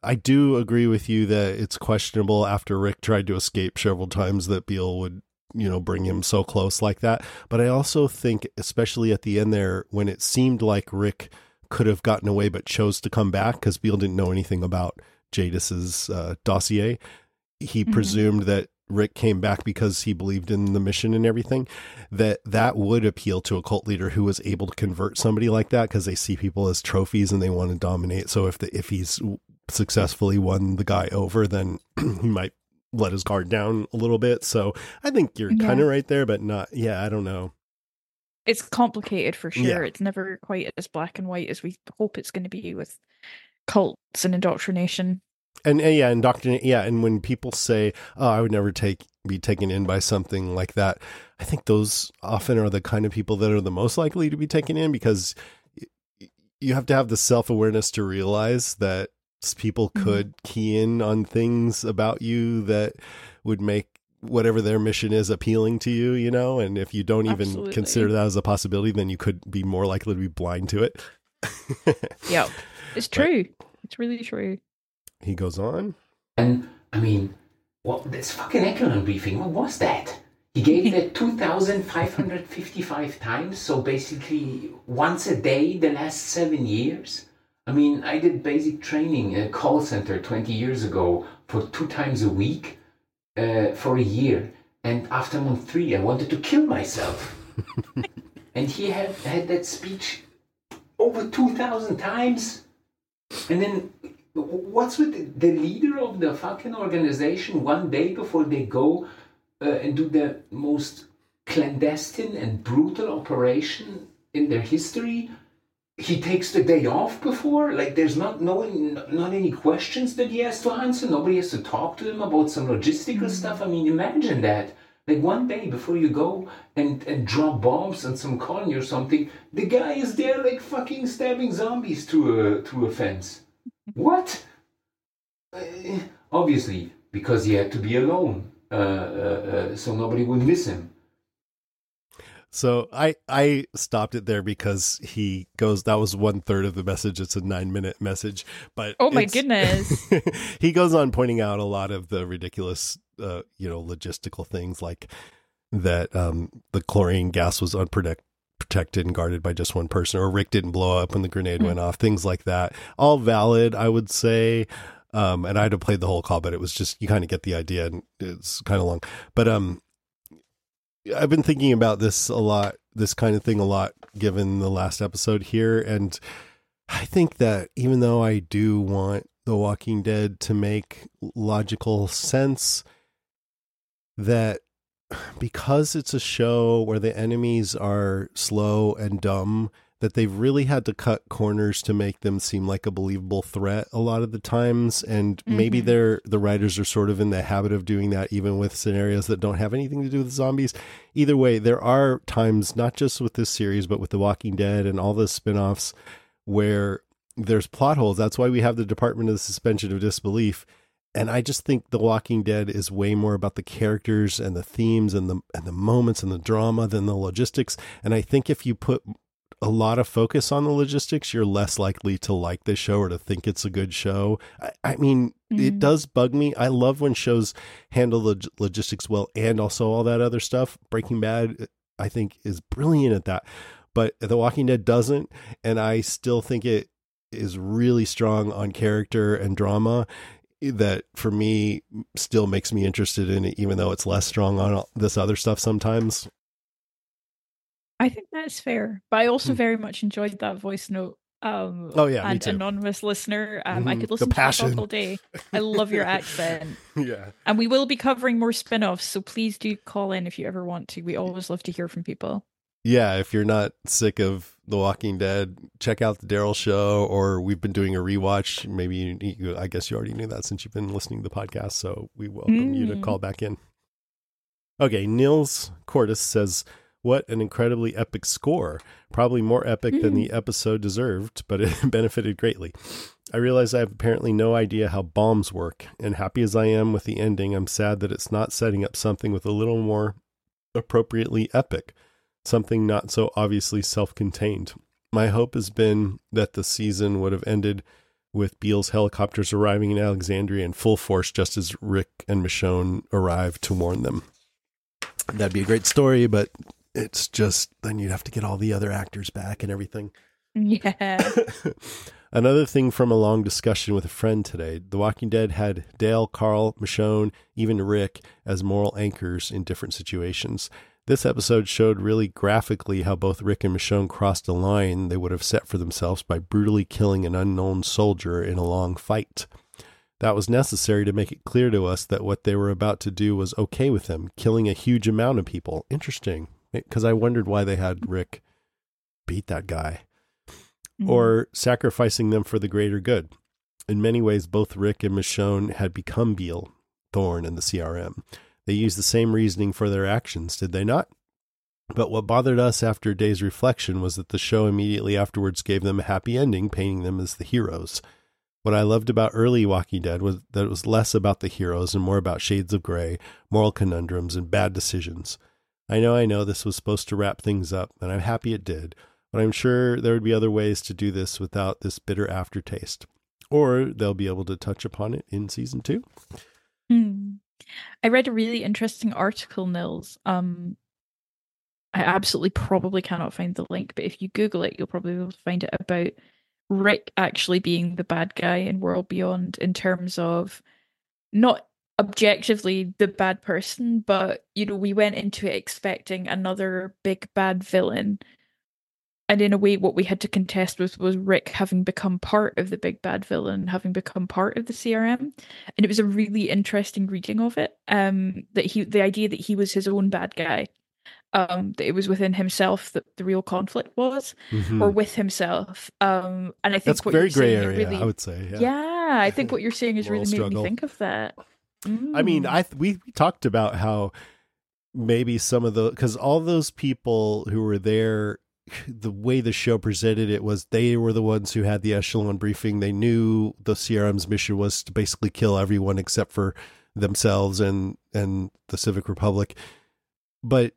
I do agree with you that it's questionable after Rick tried to escape several times that Beale would, you know, bring him so close like that. But I also think, especially at the end there, when it seemed like Rick could have gotten away but chose to come back because Beale didn't know anything about Jadis's uh, dossier, he mm-hmm. presumed that Rick came back because he believed in the mission and everything, that that would appeal to a cult leader who was able to convert somebody like that because they see people as trophies and they want to dominate. So if the, if he's successfully won the guy over, then he might let his guard down a little bit. So I think you're yeah. kind of right there, but not, yeah, I don't know. It's complicated for sure. Yeah. It's never quite as black and white as we hope it's going to be with cults and indoctrination. And, and yeah, indoctrinate. Yeah. And when people say, oh, I would never take, be taken in by something like that, I think those often are the kind of people that are the most likely to be taken in, because you have to have the self-awareness to realize that people could mm-hmm. key in on things about you that would make whatever their mission is appealing to you, you know? And if you don't even Absolutely. consider that as a possibility, then you could be more likely to be blind to it. Yeah, it's true. But it's really true. He goes on. And, I mean, what, this fucking Echelon briefing, what was that? He gave that two thousand five hundred fifty-five times, so basically once a day the last seven years. I mean, I did basic training in a call center twenty years ago for two times a week uh, for a year. And after month three, I wanted to kill myself. And he had, had that speech over two thousand times. And then what's with the, the leader of the fucking organization one day before they go uh, and do the most clandestine and brutal operation in their history? He takes the day off before, like there's not no not any questions that he has to answer. Nobody has to talk to him about some logistical mm-hmm. stuff. I mean, imagine that. Like one day before you go and, and drop bombs on some colony or something, the guy is there like fucking stabbing zombies through a through a fence. What? Uh, obviously, because he had to be alone, uh, uh, uh, so nobody would miss him. So I, I stopped it there because he goes, that was one third of the message. It's a nine minute message, but oh my goodness. He goes on pointing out a lot of the ridiculous, uh, you know, logistical things like that. Um, the chlorine gas was unprotected and guarded by just one person, or Rick didn't blow up when the grenade mm-hmm. went off, things like that. All valid, I would say. Um, and I had to play the whole call, but it was just, you kind of get the idea, and it's kind of long, but, um, I've been thinking about this a lot, this kind of thing a lot, given the last episode here. And I think that even though I do want The Walking Dead to make logical sense, that because it's a show where the enemies are slow and dumb, that they've really had to cut corners to make them seem like a believable threat a lot of the times. And mm-hmm. maybe they're, the writers are sort of in the habit of doing that even with scenarios that don't have anything to do with zombies. Either way, there are times, not just with this series, but with The Walking Dead and all the spinoffs, where there's plot holes. That's why we have the Department of the Suspension of Disbelief. And I just think The Walking Dead is way more about the characters and the themes and the, and the moments and the drama than the logistics. And I think if you put a lot of focus on the logistics, you're less likely to like this show or to think it's a good show. I, I mean, mm-hmm. it does bug me. I love when shows handle the logistics well and also all that other stuff. Breaking Bad, I think, is brilliant at that. But The Walking Dead doesn't. And I still think it is really strong on character and drama that, for me, still makes me interested in it, even though it's less strong on all this other stuff sometimes. I think that's fair, but I also very much enjoyed that voice note. Um, oh yeah, and me too. Anonymous listener, um, mm-hmm. I could listen to that all day. I love your accent. Yeah, and we will be covering more spin-offs, so please do call in if you ever want to. We always love to hear from people. Yeah, if you're not sick of The Walking Dead, check out the Daryl Show, or we've been doing a rewatch. Maybe you, you, I guess you already knew that since you've been listening to the podcast, so we welcome mm. you to call back in. Okay, Nils Cortis says, what an incredibly epic score. Probably more epic mm. than the episode deserved, but it benefited greatly. I realize I have apparently no idea how bombs work, and happy as I am with the ending, I'm sad that it's not setting up something with a little more appropriately epic, something not so obviously self-contained. My hope has been that the season would have ended with Beale's helicopters arriving in Alexandria in full force just as Rick and Michonne arrive to warn them. That'd be a great story, but it's just, then you'd have to get all the other actors back and everything. Yeah. Another thing from a long discussion with a friend today, The Walking Dead had Dale, Carl, Michonne, even Rick as moral anchors in different situations. This episode showed really graphically how both Rick and Michonne crossed a line they would have set for themselves by brutally killing an unknown soldier in a long fight. That was necessary to make it clear to us that what they were about to do was okay with them, killing a huge amount of people. Interesting, because I wondered why they had Rick beat that guy. Mm-hmm. Or sacrificing them for the greater good. In many ways, both Rick and Michonne had become Beale, Thorne, and the C R M. They used the same reasoning for their actions, did they not? But what bothered us after a day's reflection was that the show immediately afterwards gave them a happy ending, painting them as the heroes. What I loved about early Walking Dead was that it was less about the heroes and more about shades of gray, moral conundrums, and bad decisions. I know, I know this was supposed to wrap things up, and I'm happy it did, but I'm sure there would be other ways to do this without this bitter aftertaste. Or they'll be able to touch upon it in season two. Hmm. I read a really interesting article, Nils. Um, I absolutely probably cannot find the link, but if you Google it, you'll probably be able to find it about Rick actually being the bad guy in World Beyond in terms of not objectively the bad person, but, you know, we went into it expecting another big bad villain. And in a way, what we had to contest with was Rick having become part of the big bad villain, having become part of the C R M. And it was a really interesting reading of it. Um, that he, the idea that he was his own bad guy, um, that it was within himself that the real conflict was, mm-hmm. or with himself. Um, and I think that's what very you're gray saying, area, really, I would say. Yeah. yeah, I think what you're saying is really made me think of that. Mm. I mean, I th- we talked about how maybe some of the, because all those people who were there, the way the show presented it was they were the ones who had the echelon briefing. They knew the C R M's mission was to basically kill everyone except for themselves and, and the Civic Republic. But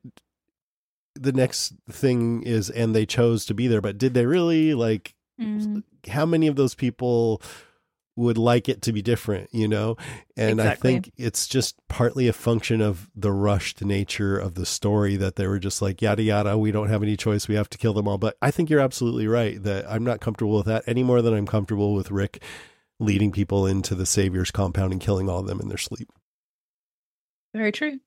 the next thing is, and they chose to be there, but did they really? Like, mm. how many of those people would like it to be different, you know? And exactly. I think it's just partly a function of the rushed nature of the story that they were just like, yada, yada, we don't have any choice. We have to kill them all. But I think you're absolutely right that I'm not comfortable with that any more than I'm comfortable with Rick leading people into the Savior's compound and killing all of them in their sleep. Very true.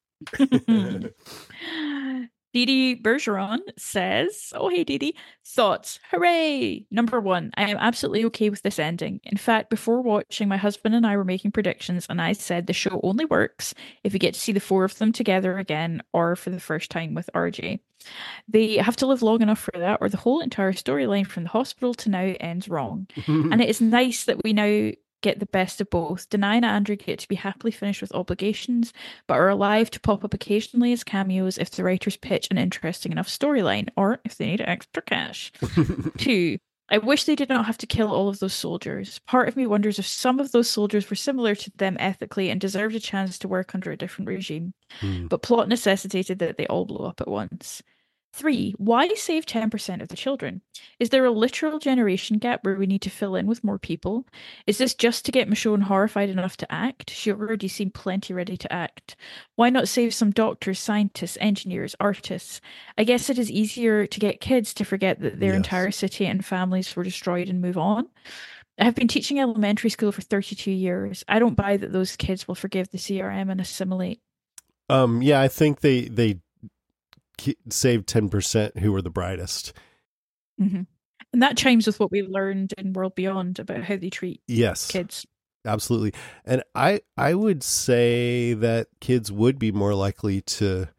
Didi Bergeron says, oh, hey, Didi. Thoughts. Hooray. Number one, I am absolutely okay with this ending. In fact, before watching, my husband and I were making predictions, and I said the show only works if we get to see the four of them together again or for the first time with R J. They have to live long enough for that, or the whole entire storyline from the hospital to now ends wrong. And it is nice that we now get the best of both. Denai and Andrew get to be happily finished with obligations, but are alive to pop up occasionally as cameos if the writers pitch an interesting enough storyline, or if they need extra cash. Two, I wish they did not have to kill all of those soldiers. Part of me wonders if some of those soldiers were similar to them ethically and deserved a chance to work under a different regime. Mm. But plot necessitated that they all blow up at once. Three, why save ten percent of the children? Is there a literal generation gap where we need to fill in with more people? Is this just to get Michonne horrified enough to act? She already seemed plenty ready to act. Why not save some doctors, scientists, engineers, artists? I guess it is easier to get kids to forget that their yes. entire city and families were destroyed and move on. I have been teaching elementary school for thirty-two years. I don't buy that those kids will forgive the C R M and assimilate. Um, yeah, I think they, they, saved ten percent who were the brightest. Mm-hmm. And that chimes with what we learned in World Beyond about how they treat yes, kids. Absolutely. And I, I would say that kids would be more likely to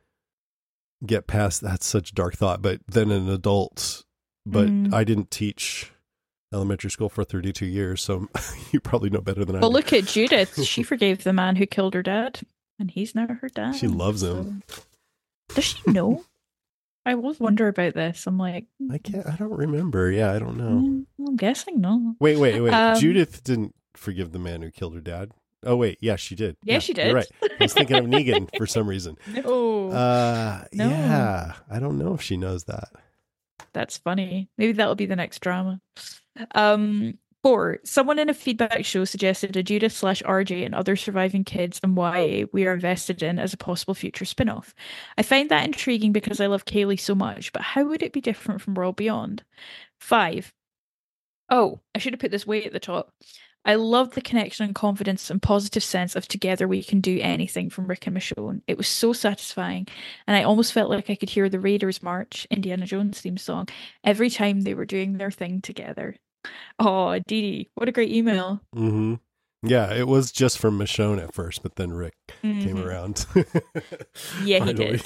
get past, that's such a dark thought, but than an adult. But mm. I didn't teach elementary school for thirty-two years, so you probably know better than I well, do. Well, look at Judith. She forgave the man who killed her dad, and he's now her dad. She loves him. So. Does she know? I was wonder about this. I'm like, I can't, I don't remember. Yeah, I don't know. I'm guessing no. Wait, wait, wait. Um, Judith didn't forgive the man who killed her dad. Oh, wait. Yeah, she did. Yeah, yeah she did. You're right. I was thinking of Negan for some reason. No. Uh, no. Yeah, I don't know if she knows that. That's funny. Maybe that'll be the next drama. Um, Four, someone in a feedback show suggested a Judith slash R J and other surviving kids and Y A we are invested in as a possible future spin-off. I find that intriguing because I love Kaylee so much, but how would it be different from World Beyond? Five, oh, I should have put this way at the top. I love the connection and confidence and positive sense of together we can do anything from Rick and Michonne. It was so satisfying, and I almost felt like I could hear the Raiders March, Indiana Jones theme song, every time they were doing their thing together. Oh, Dee Dee, what a great email. Mm-hmm. Yeah, it was just from Michonne at first, but then Rick mm-hmm. came around. Yeah, he did.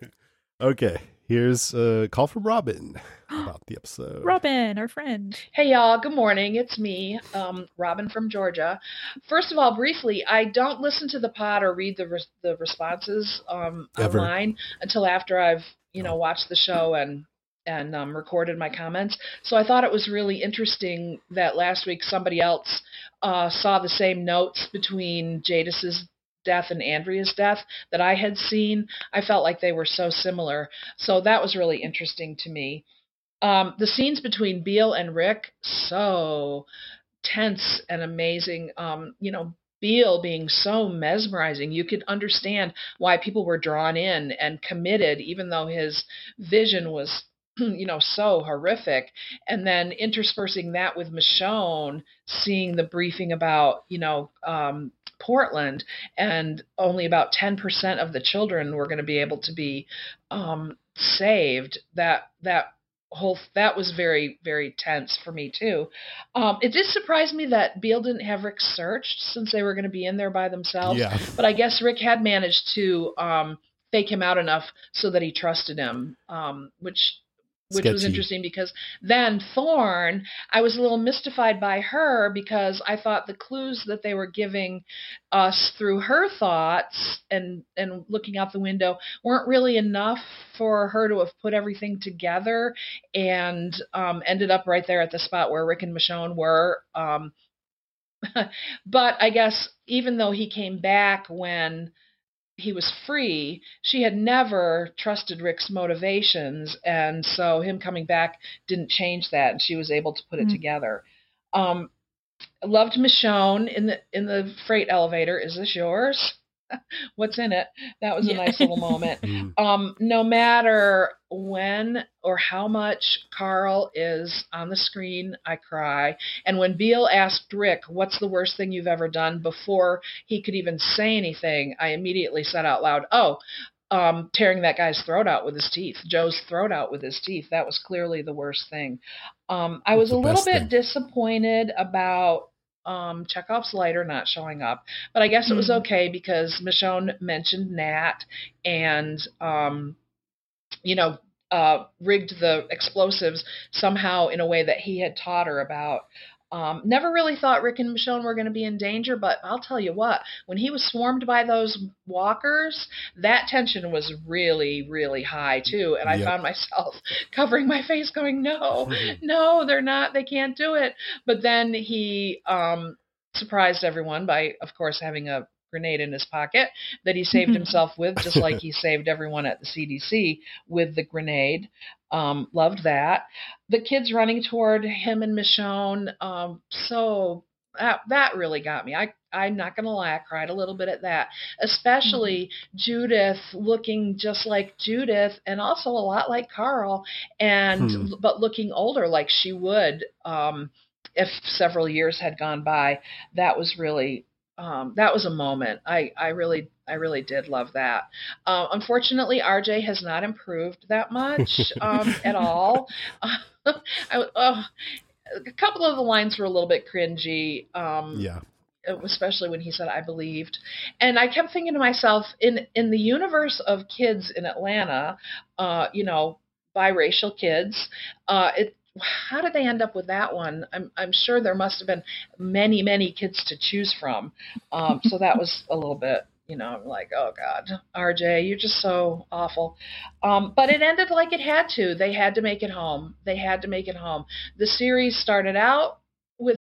Okay, here's a call from Robin about the episode. Robin, our friend. Hey, y'all. Good morning. It's me, um, Robin from Georgia. First of all, briefly, I don't listen to the pod or read the res- the responses um, online until after I've, you know, watched the show and and um, recorded my comments. So I thought it was really interesting that last week somebody else uh, saw the same notes between Jadis's death and Andrea's death that I had seen. I felt like they were so similar. So that was really interesting to me. Um, the scenes between Beale and Rick, so tense and amazing. Um, you know, Beale being so mesmerizing, you could understand why people were drawn in and committed, even though his vision was, you know, so horrific. And then interspersing that with Michonne, seeing the briefing about, you know, um, Portland, and only about ten percent of the children were going to be able to be um, saved. That that whole that was very, very tense for me too. Um, it did surprise me that Beale didn't have Rick searched, since they were going to be in there by themselves. Yeah. But I guess Rick had managed to um, fake him out enough so that he trusted him, um, which. Which Sketchy. was interesting, because then Thorne, I was a little mystified by her, because I thought the clues that they were giving us through her thoughts and, and looking out the window weren't really enough for her to have put everything together, and um, ended up right there at the spot where Rick and Michonne were. Um, but I guess even though he came back when he was free, she had never trusted Rick's motivations, and so him coming back didn't change that, and she was able to put it mm-hmm. together. Um, I loved Michonne in the in the freight elevator. Is this yours? What's in it? That was a yeah. nice little moment. um, no matter when or how much Carl is on the screen, I cry. And when Beale asked Rick, what's the worst thing you've ever done, before he could even say anything, I immediately said out loud, oh, um, tearing that guy's throat out with his teeth, Joe's throat out with his teeth. That was clearly the worst thing. Um, I was a little bit thing. disappointed about Um, Chekhov's lighter not showing up, but I guess mm-hmm. it was okay, because Michonne mentioned Nat and, um, you know, uh, rigged the explosives somehow in a way that he had taught her about. Um, never really thought Rick and Michonne were going to be in danger, but I'll tell you what, when he was swarmed by those walkers, that tension was really, really high too. And I yep. found myself covering my face going, no, no, they're not, they can't do it. But then he um, surprised everyone by, of course, having a grenade in his pocket that he saved himself with, just like he saved everyone at the C D C with the grenade. Um, loved that. The kids running toward him and Michonne, um, so that, that really got me. I, I'm not going to lie, I cried a little bit at that, especially mm-hmm. Judith looking just like Judith, and also a lot like Carl, and hmm. but looking older like she would um, if several years had gone by. That was really Um, that was a moment. I, I really, I really did love that. Uh, unfortunately, R J has not improved that much um, at all. Uh, I, uh, a couple of the lines were a little bit cringy. Um, yeah. Especially when he said, I believed. And I kept thinking to myself, in, in the universe of kids in Atlanta, uh, you know, biracial kids, uh, it, how did they end up with that one? I'm I'm sure there must have been many, many kids to choose from. Um, so that was a little bit, you know, I'm like, oh God, R J, you're just so awful. Um, but it ended like it had to. They had to make it home. They had to make it home. The series started out with.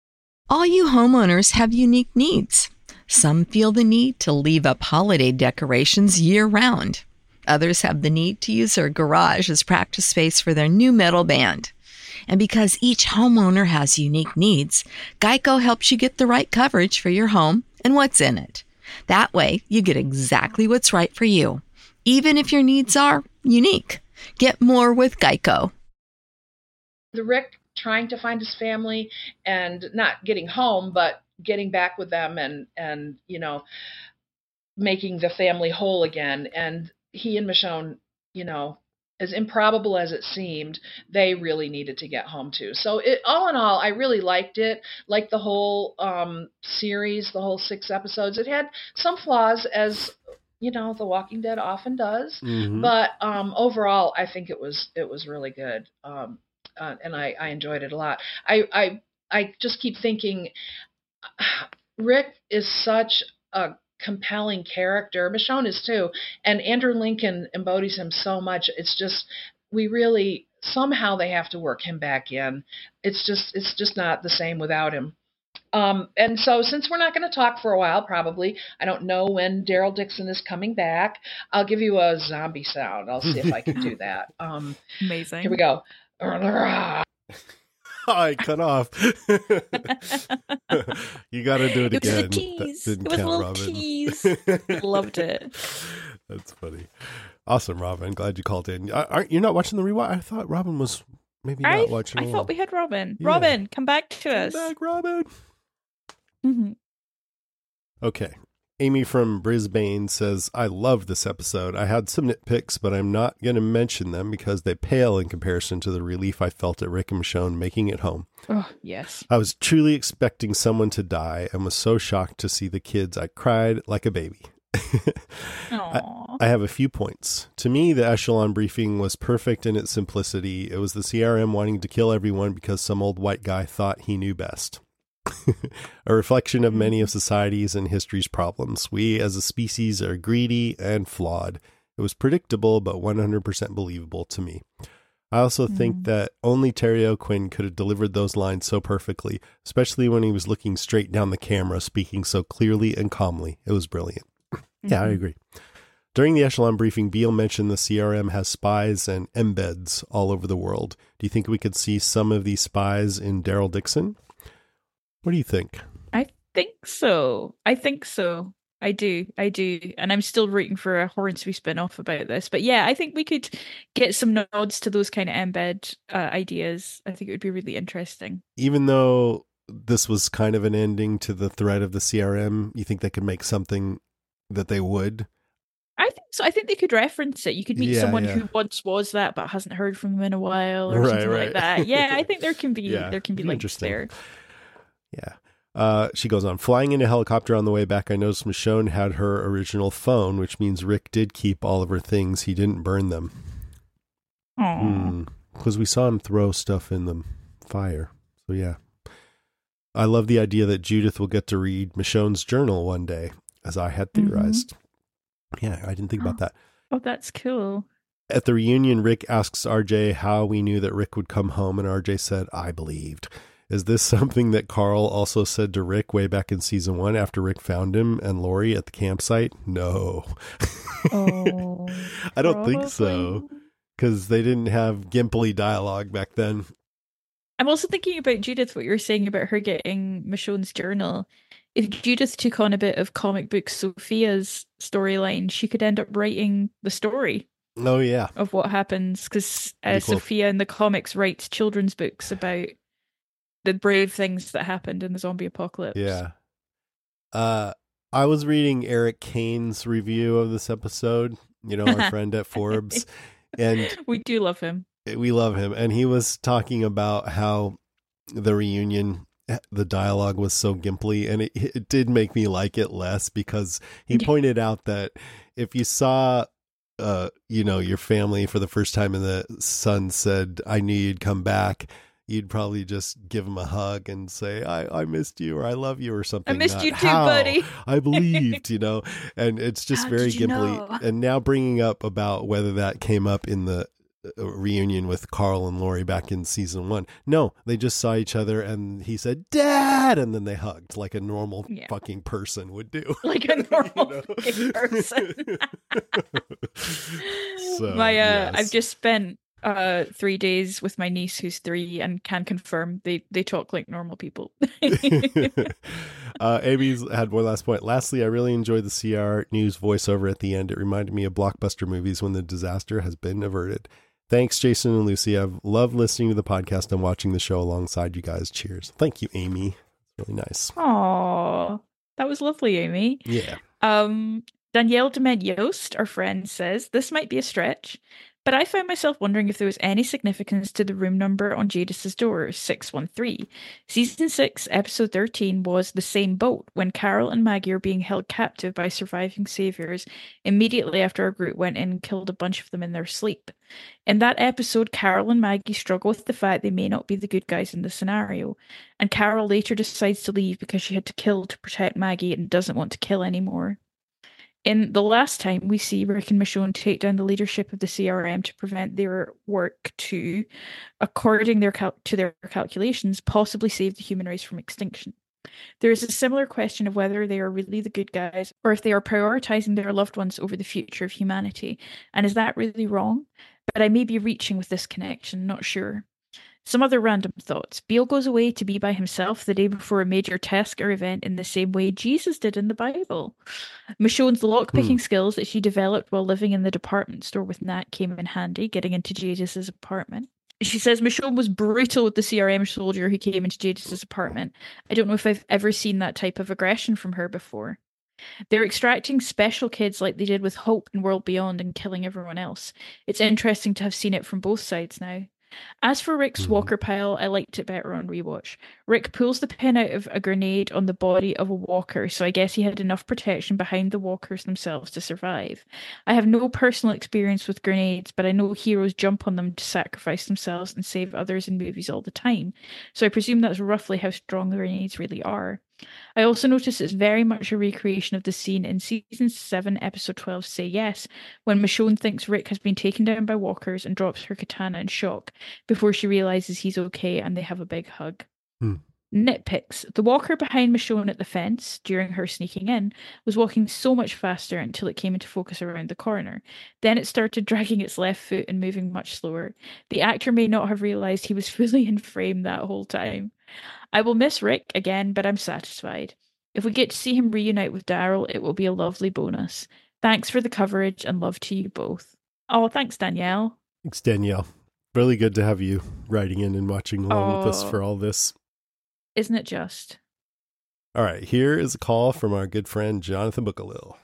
All you homeowners have unique needs. Some feel the need to leave up holiday decorations year-round. Others have the need to use their garage as practice space for their new metal band. And because each homeowner has unique needs, Geico helps you get the right coverage for your home and what's in it. That way, you get exactly what's right for you, even if your needs are unique. Get more with Geico. The Rick trying to find his family and not getting home, but getting back with them and, and you know, making the family whole again. And he and Michonne, you know, as improbable as it seemed, they really needed to get home too. So it, all in all, I really liked it. Liked the whole um, series, the whole six episodes. It had some flaws, as you know, The Walking Dead often does. Mm-hmm. But um, overall, I think it was it was really good, um, uh, and I, I enjoyed it a lot. I, I I just keep thinking, Rick is such a compelling character. Michonne is too, and Andrew Lincoln embodies him so much. It's just we really somehow they have to work him back in. It's just it's just not the same without him. Um, and so since we're not going to talk for a while, probably, I don't know when Daryl Dixon is coming back. I'll give you a zombie sound. I'll see if I can do that. Um, Amazing. Here we go. I cut off. You got to do it, It was again. a tease. That didn't It was a count, little Robin. tease. Loved it. That's funny. Awesome, Robin. Glad you called in. Aren't you're not watching the rewatch? I thought Robin was maybe not I, watching. I along. thought we had Robin. Yeah. Robin, come back to Come us. back, Robin. Mm-hmm. Okay. Amy from Brisbane says, I love this episode. I had some nitpicks, but I'm not going to mention them because they pale in comparison to the relief I felt at Rick and Michonne making it home. Oh, yes. I was truly expecting someone to die and was so shocked to see the kids. I cried like a baby. I, I have a few points. To me, the Echelon briefing was perfect in its simplicity. It was the C R M wanting to kill everyone because some old white guy thought he knew best. A reflection of many of society's and history's problems. We as a species are greedy and flawed. It was predictable, but one hundred percent believable to me. I also mm. think that only Terry O'Quinn could have delivered those lines so perfectly, especially when he was looking straight down the camera, speaking so clearly and calmly. It was brilliant. Mm-hmm. Yeah, I agree. During the Echelon briefing, Beale mentioned the C R M has spies and embeds all over the world. Do you think we could see some of these spies in Daryl Dixon? What do you think? I think so. I think so. I do. I do. And I'm still rooting for a Hornsby spin-off about this. But yeah, I think we could get some nods to those kind of embed uh, ideas. I think it would be really interesting. Even though this was kind of an ending to the threat of the C R M, you think they could make something that they would? I think so. I think they could reference it. You could meet Yeah, someone yeah. who once was that but hasn't heard from them in a while or Right, something right. like that. Yeah, I think there can be Yeah, there can be links interesting. there. Yeah. Uh, she goes on, flying in a helicopter on the way back, I noticed Michonne had her original phone, which means Rick did keep all of her things. He didn't burn them. Aww. Because we saw him throw stuff in the fire. So yeah. I love the idea that Judith will get to read Michonne's journal one day, as I had theorized. Mm-hmm. Yeah, I didn't think about that. Oh, that's cool. At the reunion, Rick asks R J how we knew that Rick would come home, and R J said, I believed. Is this something that Carl also said to Rick way back in season one after Rick found him and Lori at the campsite? No. Oh, I don't think so, because they didn't have Gimply dialogue back then. I'm also thinking about Judith, what you were saying about her getting Michonne's journal. If Judith took on a bit of comic book Sophia's storyline, she could end up writing the story. Oh, yeah. Of what happens, because uh, Cool. Sophia in the comics writes children's books about the brave things that happened in the zombie apocalypse. Yeah. Uh, I was reading Eric Kane's review of this episode, you know, our friend at Forbes, and we do love him. We love him. And he was talking about how the reunion, the dialogue was so gimply, and it, it did make me like it less, because he pointed out that if you saw, uh, you know, your family for the first time and the son said, I knew you'd come back, you'd probably just give him a hug and say, I, I missed you, or I love you, or something. I missed Not, you too, "How? buddy." I believed, you know, and it's just How very did you gimply. know? And now bringing up about whether that came up in the reunion with Carl and Lori back in season one. No, they just saw each other and he said, Dad! And then they hugged like a normal Yeah. fucking person would do. Like a normal You know? fucking person. So, My, uh, yes. I've just spent uh, three days with my niece who's three and can confirm they, they talk like normal people. uh, Amy's had one last point. Lastly, I really enjoyed the C R News voiceover at the end. It reminded me of blockbuster movies when the disaster has been averted. Thanks, Jason and Lucy. I've loved listening to the podcast and watching the show alongside you guys. Cheers. Thank you, Amy. It's really nice. Aww, that was lovely, Amy. Yeah. Um, Danielle Dement Yost, our friend, says, this might be a stretch, but I found myself wondering if there was any significance to the room number on Jadis's door, six one three. Season six, episode thirteen was The Same Boat, when Carol and Maggie are being held captive by surviving saviors immediately after our group went in and killed a bunch of them in their sleep. In that episode, Carol and Maggie struggle with the fact they may not be the good guys in the scenario, and Carol later decides to leave because she had to kill to protect Maggie and doesn't want to kill anymore. In the last time, we see Rick and Michonne take down the leadership of the C R M to prevent their work to, according their cal- to their calculations, possibly save the human race from extinction. There is a similar question of whether they are really the good guys or if they are prioritizing their loved ones over the future of humanity. And is that really wrong? But I may be reaching with this connection, not sure. Some other random thoughts. Beale goes away to be by himself the day before a major task or event in the same way Jesus did in the Bible. Michonne's lockpicking hmm. skills that she developed while living in the department store with Nat came in handy, getting into Jadis's apartment. She says Michonne was brutal with the C R M soldier who came into Jadis's apartment. I don't know if I've ever seen that type of aggression from her before. They're extracting special kids like they did with Hope in World Beyond and killing everyone else. It's interesting to have seen it from both sides now. As for Rick's walker pile, I liked it better on rewatch. Rick pulls the pin out of a grenade on the body of a walker, so I guess he had enough protection behind the walkers themselves to survive. I have no personal experience with grenades, but I know heroes jump on them to sacrifice themselves and save others in movies all the time, so I presume that's roughly how strong the grenades really are. I also notice it's very much a recreation of the scene in Season seven, Episode twelve, Say Yes, when Michonne thinks Rick has been taken down by walkers and drops her katana in shock before she realizes he's okay and they have a big hug. Hmm. Nitpicks. The walker behind Michonne at the fence, during her sneaking in, was walking so much faster until it came into focus around the corner. Then it started dragging its left foot and moving much slower. The actor may not have realized he was fully in frame that whole time. I will miss Rick again, but I'm satisfied. If we get to see him reunite with Daryl, it will be a lovely bonus. Thanks for the coverage and love to you both. Oh, thanks, Danielle. Thanks, Danielle. Really good to have you writing in and watching along oh, with us for all this. Isn't it just? All right, here is a call from our good friend, Jonathan Bookalil.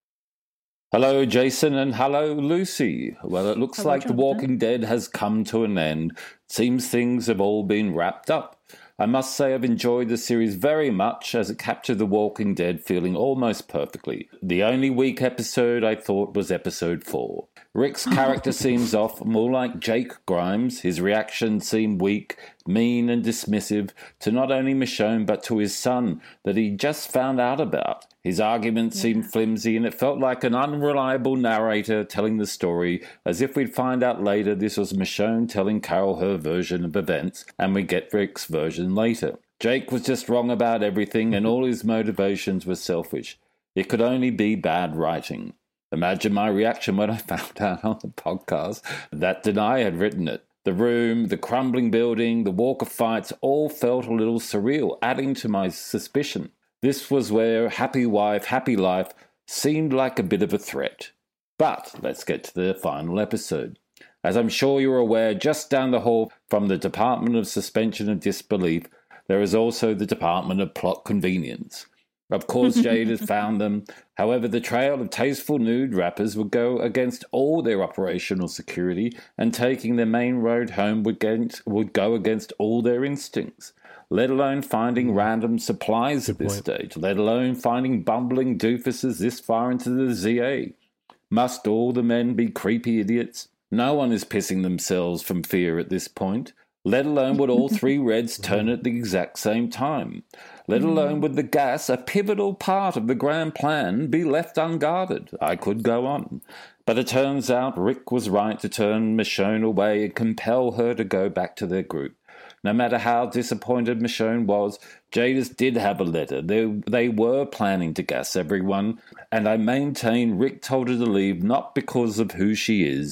Hello, Jason, and hello, Lucy. Well, it looks hello, like Jonathan. The Walking Dead has come to an end. Seems things have all been wrapped up. I must say I've enjoyed the series very much as it captured The Walking Dead feeling almost perfectly. The only weak episode I thought was episode four. Rick's character seems off, more like Jake Grimes. His reactions seem weak, mean and dismissive to not only Michonne but to his son that he just found out about. His arguments yeah. seemed flimsy and it felt like an unreliable narrator telling the story, as if we'd find out later this was Michonne telling Carol her version of events and we get Rick's version later. Jake was just wrong about everything and all his motivations were selfish. It could only be bad writing. Imagine my reaction when I found out on the podcast that Denai had written it. The room, the crumbling building, the Walker fights all felt a little surreal, adding to my suspicion. This was where happy wife, happy life seemed like a bit of a threat. But let's get to the final episode. As I'm sure you're aware, just down the hall from the Department of Suspension of Disbelief, there is also the Department of Plot Convenience. Of course, Jade has found them. However, the trail of tasteful nude rappers would go against all their operational security, and taking their main road home would, get, would go against all their instincts, let alone finding random supplies Good at this point. stage, let alone finding bumbling doofuses this far into the Z A. Must all the men be creepy idiots? No one is pissing themselves from fear at this point. Let alone would all three Reds turn at the exact same time. Let alone would the gas, a pivotal part of the grand plan, be left unguarded. I could go on. But it turns out Rick was right to turn Michonne away and compel her to go back to their group. No matter how disappointed Michonne was, Jadis did have a letter. They, they were planning to gas everyone, and I maintain Rick told her to leave not because of who she is,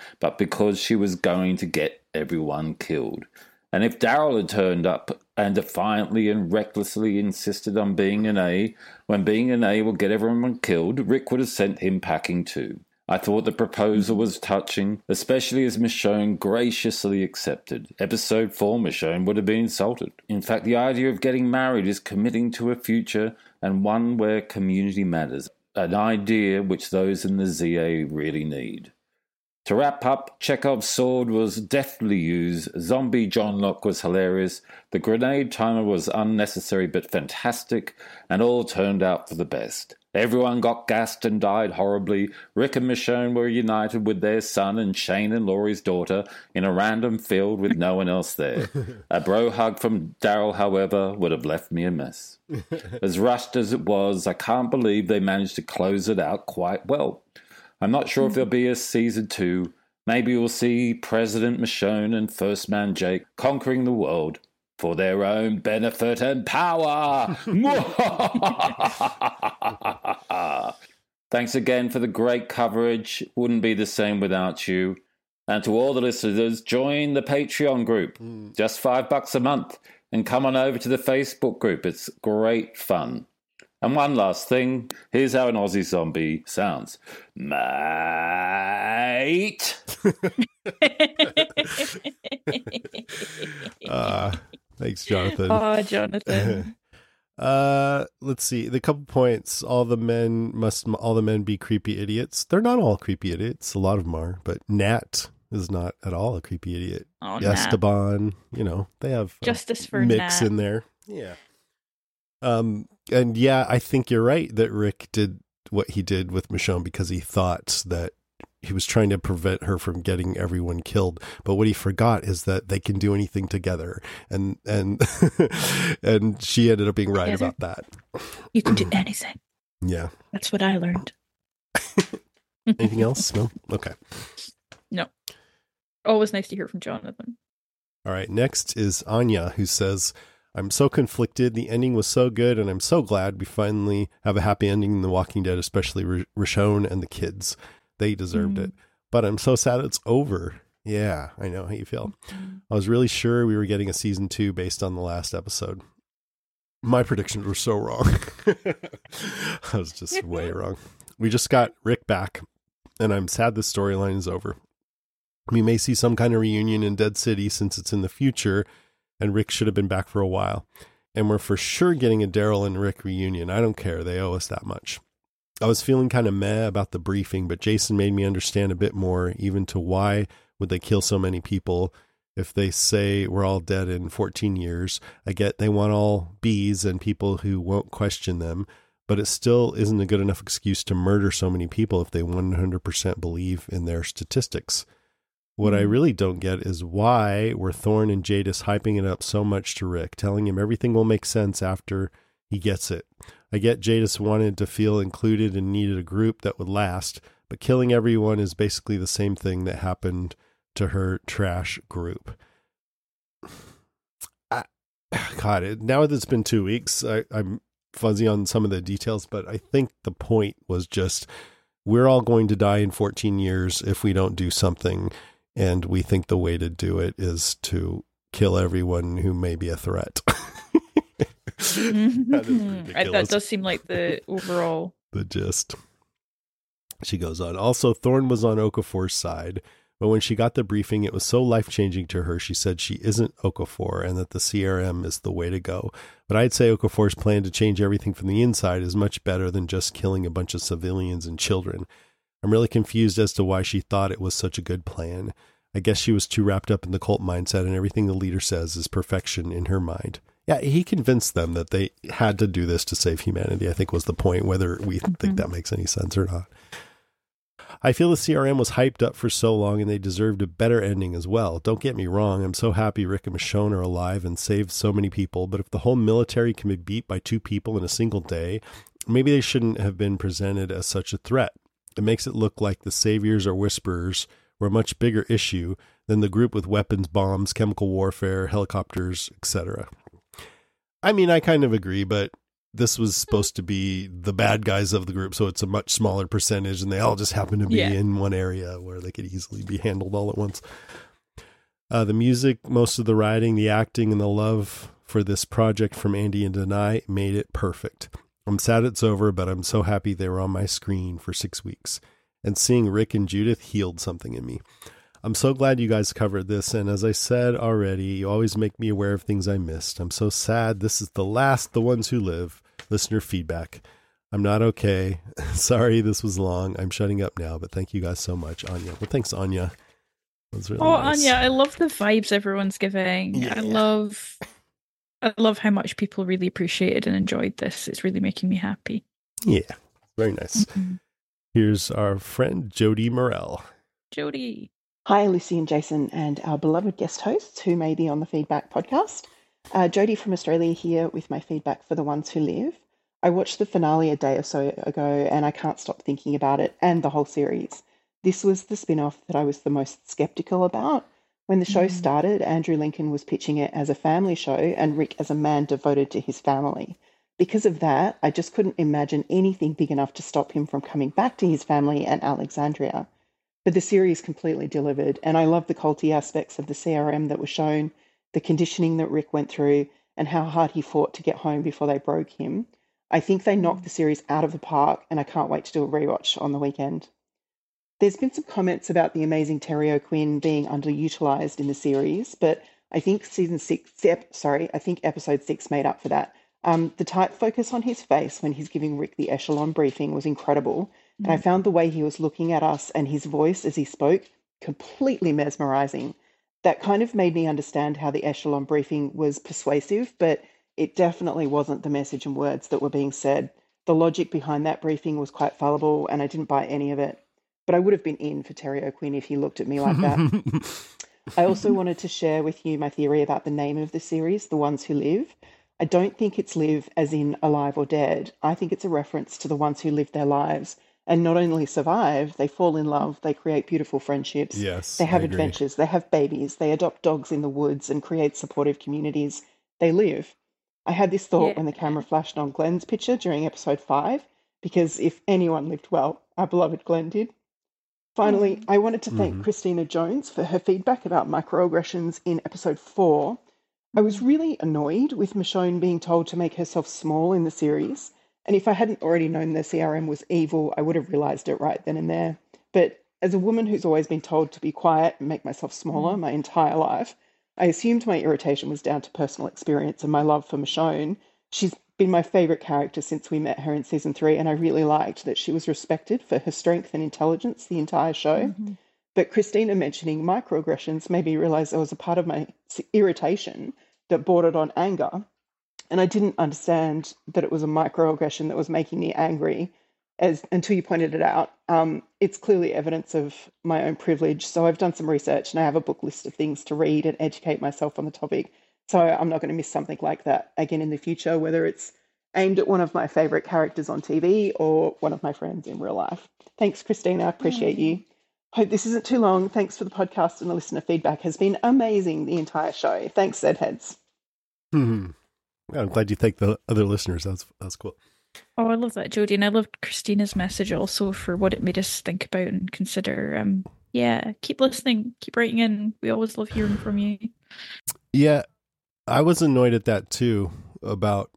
but because she was going to get everyone killed. And if Daryl had turned up and defiantly and recklessly insisted on being an A, when being an A will get everyone killed, Rick would have sent him packing too. I thought the proposal was touching, especially as Michonne graciously accepted. Episode four, Michonne would have been insulted. In fact, the idea of getting married is committing to a future, and one where community matters, an idea which those in the Z A really need. To wrap up, Chekhov's sword was deftly used, zombie John Locke was hilarious, the grenade timer was unnecessary but fantastic, and all turned out for the best. Everyone got gassed and died horribly. Rick and Michonne were united with their son and Shane and Laurie's daughter in a random field with no one else there. A bro hug from Daryl, however, would have left me a mess. As rushed as it was, I can't believe they managed to close it out quite well. I'm not sure if there'll be a season two. Maybe we'll see President Michonne and First Man Jake conquering the world for their own benefit and power. Thanks again for the great coverage. Wouldn't be the same without you. And to all the listeners, join the Patreon group. Mm. Just five bucks a month. And come on over to the Facebook group. It's great fun. And one last thing, here's how an Aussie zombie sounds. Mate! uh, thanks, Jonathan. Oh, Jonathan. uh, let's see. The couple points. All the men must, all the men be creepy idiots. They're not all creepy idiots. A lot of them are. But Nat is not at all a creepy idiot. Oh, Esteban, you know, they have justice for mix Nat. in there. Yeah. Um, and yeah, I think you're right that Rick did what he did with Michonne because he thought that he was trying to prevent her from getting everyone killed. But what he forgot is that they can do anything together. And, and, and she ended up being right together. about that. You can do anything. Yeah. That's what I learned. Anything else? No? Okay. No. Always nice to hear from Jonathan. All right. Next is Anya, who says, I'm so conflicted. The ending was so good, and I'm so glad we finally have a happy ending in The Walking Dead, especially R- Rashone and the kids. They deserved mm-hmm. it. But I'm so sad it's over. Yeah, I know how you feel. Mm-hmm. I was really sure we were getting a season two based on the last episode. My predictions were so wrong. I was just way wrong. We just got Rick back, and I'm sad this storyline is over. We may see some kind of reunion in Dead City since it's in the future, and Rick should have been back for a while. And we're for sure getting a Daryl and Rick reunion. I don't care. They owe us that much. I was feeling kind of meh about the briefing, but Jason made me understand a bit more, even to why would they kill so many people if they say we're all dead in fourteen years. I get they want all bees and people who won't question them, but it still isn't a good enough excuse to murder so many people if they one hundred percent believe in their statistics. What I really don't get is why were Thorne and Jadis hyping it up so much to Rick, telling him everything will make sense after he gets it. I get Jadis wanted to feel included and needed a group that would last, but killing everyone is basically the same thing that happened to her trash group. I, God, it, now that it's been two weeks, I, I'm fuzzy on some of the details, but I think the point was just, we're all going to die in fourteen years if we don't do something. And we think the way to do it is to kill everyone who may be a threat. that, is that does seem like the overall... the gist. She goes on. Also, Thorne was on Okafor's side, but when she got the briefing, it was so life-changing to her, she said she isn't Okafor and that the C R M is the way to go. But I'd say Okafor's plan to change everything from the inside is much better than just killing a bunch of civilians and children. I'm really confused as to why she thought it was such a good plan. I guess she was too wrapped up in the cult mindset and everything the leader says is perfection in her mind. Yeah, he convinced them that they had to do this to save humanity, I think was the point, whether we mm-hmm. think that makes any sense or not. I feel the C R M was hyped up for so long and they deserved a better ending as well. Don't get me wrong, I'm so happy Rick and Michonne are alive and saved so many people, but if the whole military can be beat by two people in a single day, maybe they shouldn't have been presented as such a threat. It makes it look like the saviors or whisperers were a much bigger issue than the group with weapons, bombs, chemical warfare, helicopters, et cetera. I mean, I kind of agree, but this was supposed to be the bad guys of the group, so it's a much smaller percentage, and they all just happen to be Yeah. in one area where they could easily be handled all at once. Uh, the music, most of the writing, the acting, and the love for this project from Andy and Denai made it perfect. I'm sad it's over, but I'm so happy they were on my screen for six weeks. And seeing Rick and Judith healed something in me. I'm so glad you guys covered this, and as I said already, you always make me aware of things I missed. I'm so sad this is the last The Ones Who Live. Listener feedback. I'm not okay. Sorry this was long. I'm shutting up now, but thank you guys so much, Anya. Well, thanks, Anya. That was really Oh, nice. Anya, I love the vibes everyone's giving. Yeah. I love I love how much people really appreciated and enjoyed this. It's really making me happy. Yeah, very nice. Mm-hmm. Here's our friend Jody Morell. Jody. Hi, Lucy and Jason, and our beloved guest hosts who may be on the Feedback podcast. Uh, Jody from Australia here with my feedback for The Ones Who Live. I watched the finale a day or so ago, and I can't stop thinking about it and the whole series. This was the spin-off that I was the most skeptical about. When the show Mm. started, Andrew Lincoln was pitching it as a family show and Rick as a man devoted to his family. Because of that, I just couldn't imagine anything big enough to stop him from coming back to his family and Alexandria. But the series completely delivered, and I love the culty aspects of the C R M that were shown, the conditioning that Rick went through, and how hard he fought to get home before they broke him. I think they knocked the series out of the park, and I can't wait to do a rewatch on the weekend. There's been some comments about the amazing Terry O'Quinn being underutilized in the series, but I think season six, sorry, I think episode six made up for that. Um, the tight focus on his face when he's giving Rick the echelon briefing was incredible, and I found the way he was looking at us and his voice as he spoke completely mesmerizing. That kind of made me understand how the echelon briefing was persuasive, but it definitely wasn't the message and words that were being said. The logic behind that briefing was quite fallible, and I didn't buy any of it. But I would have been in for Terry O'Quinn if he looked at me like that. I also wanted to share with you my theory about the name of the series, The Ones Who Live. I don't think it's live as in alive or dead. I think it's a reference to the ones who live their lives and not only survive, they fall in love, they create beautiful friendships, Yes, they have I agree. adventures, they have babies, they adopt dogs in the woods and create supportive communities. They live. I had this thought Yeah. when the camera flashed on Glenn's picture during episode five, because if anyone lived well, our beloved Glenn did. Finally, I wanted to thank Mhm. Christina Jones for her feedback about microaggressions in episode four. I was really annoyed with Michonne being told to make herself small in the series, and if I hadn't already known the C R M was evil, I would have realised it right then and there. But as a woman who's always been told to be quiet and make myself smaller my entire life, I assumed my irritation was down to personal experience and my love for Michonne. She's been my favourite character since we met her in season three, and I really liked that she was respected for her strength and intelligence the entire show. But Christina mentioning microaggressions made me realise there was a part of my s- irritation that bordered on anger, and I didn't understand that it was a microaggression that was making me angry as until you pointed it out. Um, it's clearly evidence of my own privilege, so I've done some research and I have a book list of things to read and educate myself on the topic. So I'm not going to miss something like that again in the future, whether it's aimed at one of my favourite characters on T V or one of my friends in real life. Thanks, Christina. I appreciate you. Hope this isn't too long. Thanks for the podcast, and the listener feedback has been amazing the entire show. Thanks, Zedheads. Hmm. I'm glad you thanked the other listeners. That's that's cool. Oh, I love that, Jodie, and I loved Christina's message also for what it made us think about and consider. Um, yeah, keep listening, keep writing in. We always love hearing from you. Yeah, I was annoyed at that too, about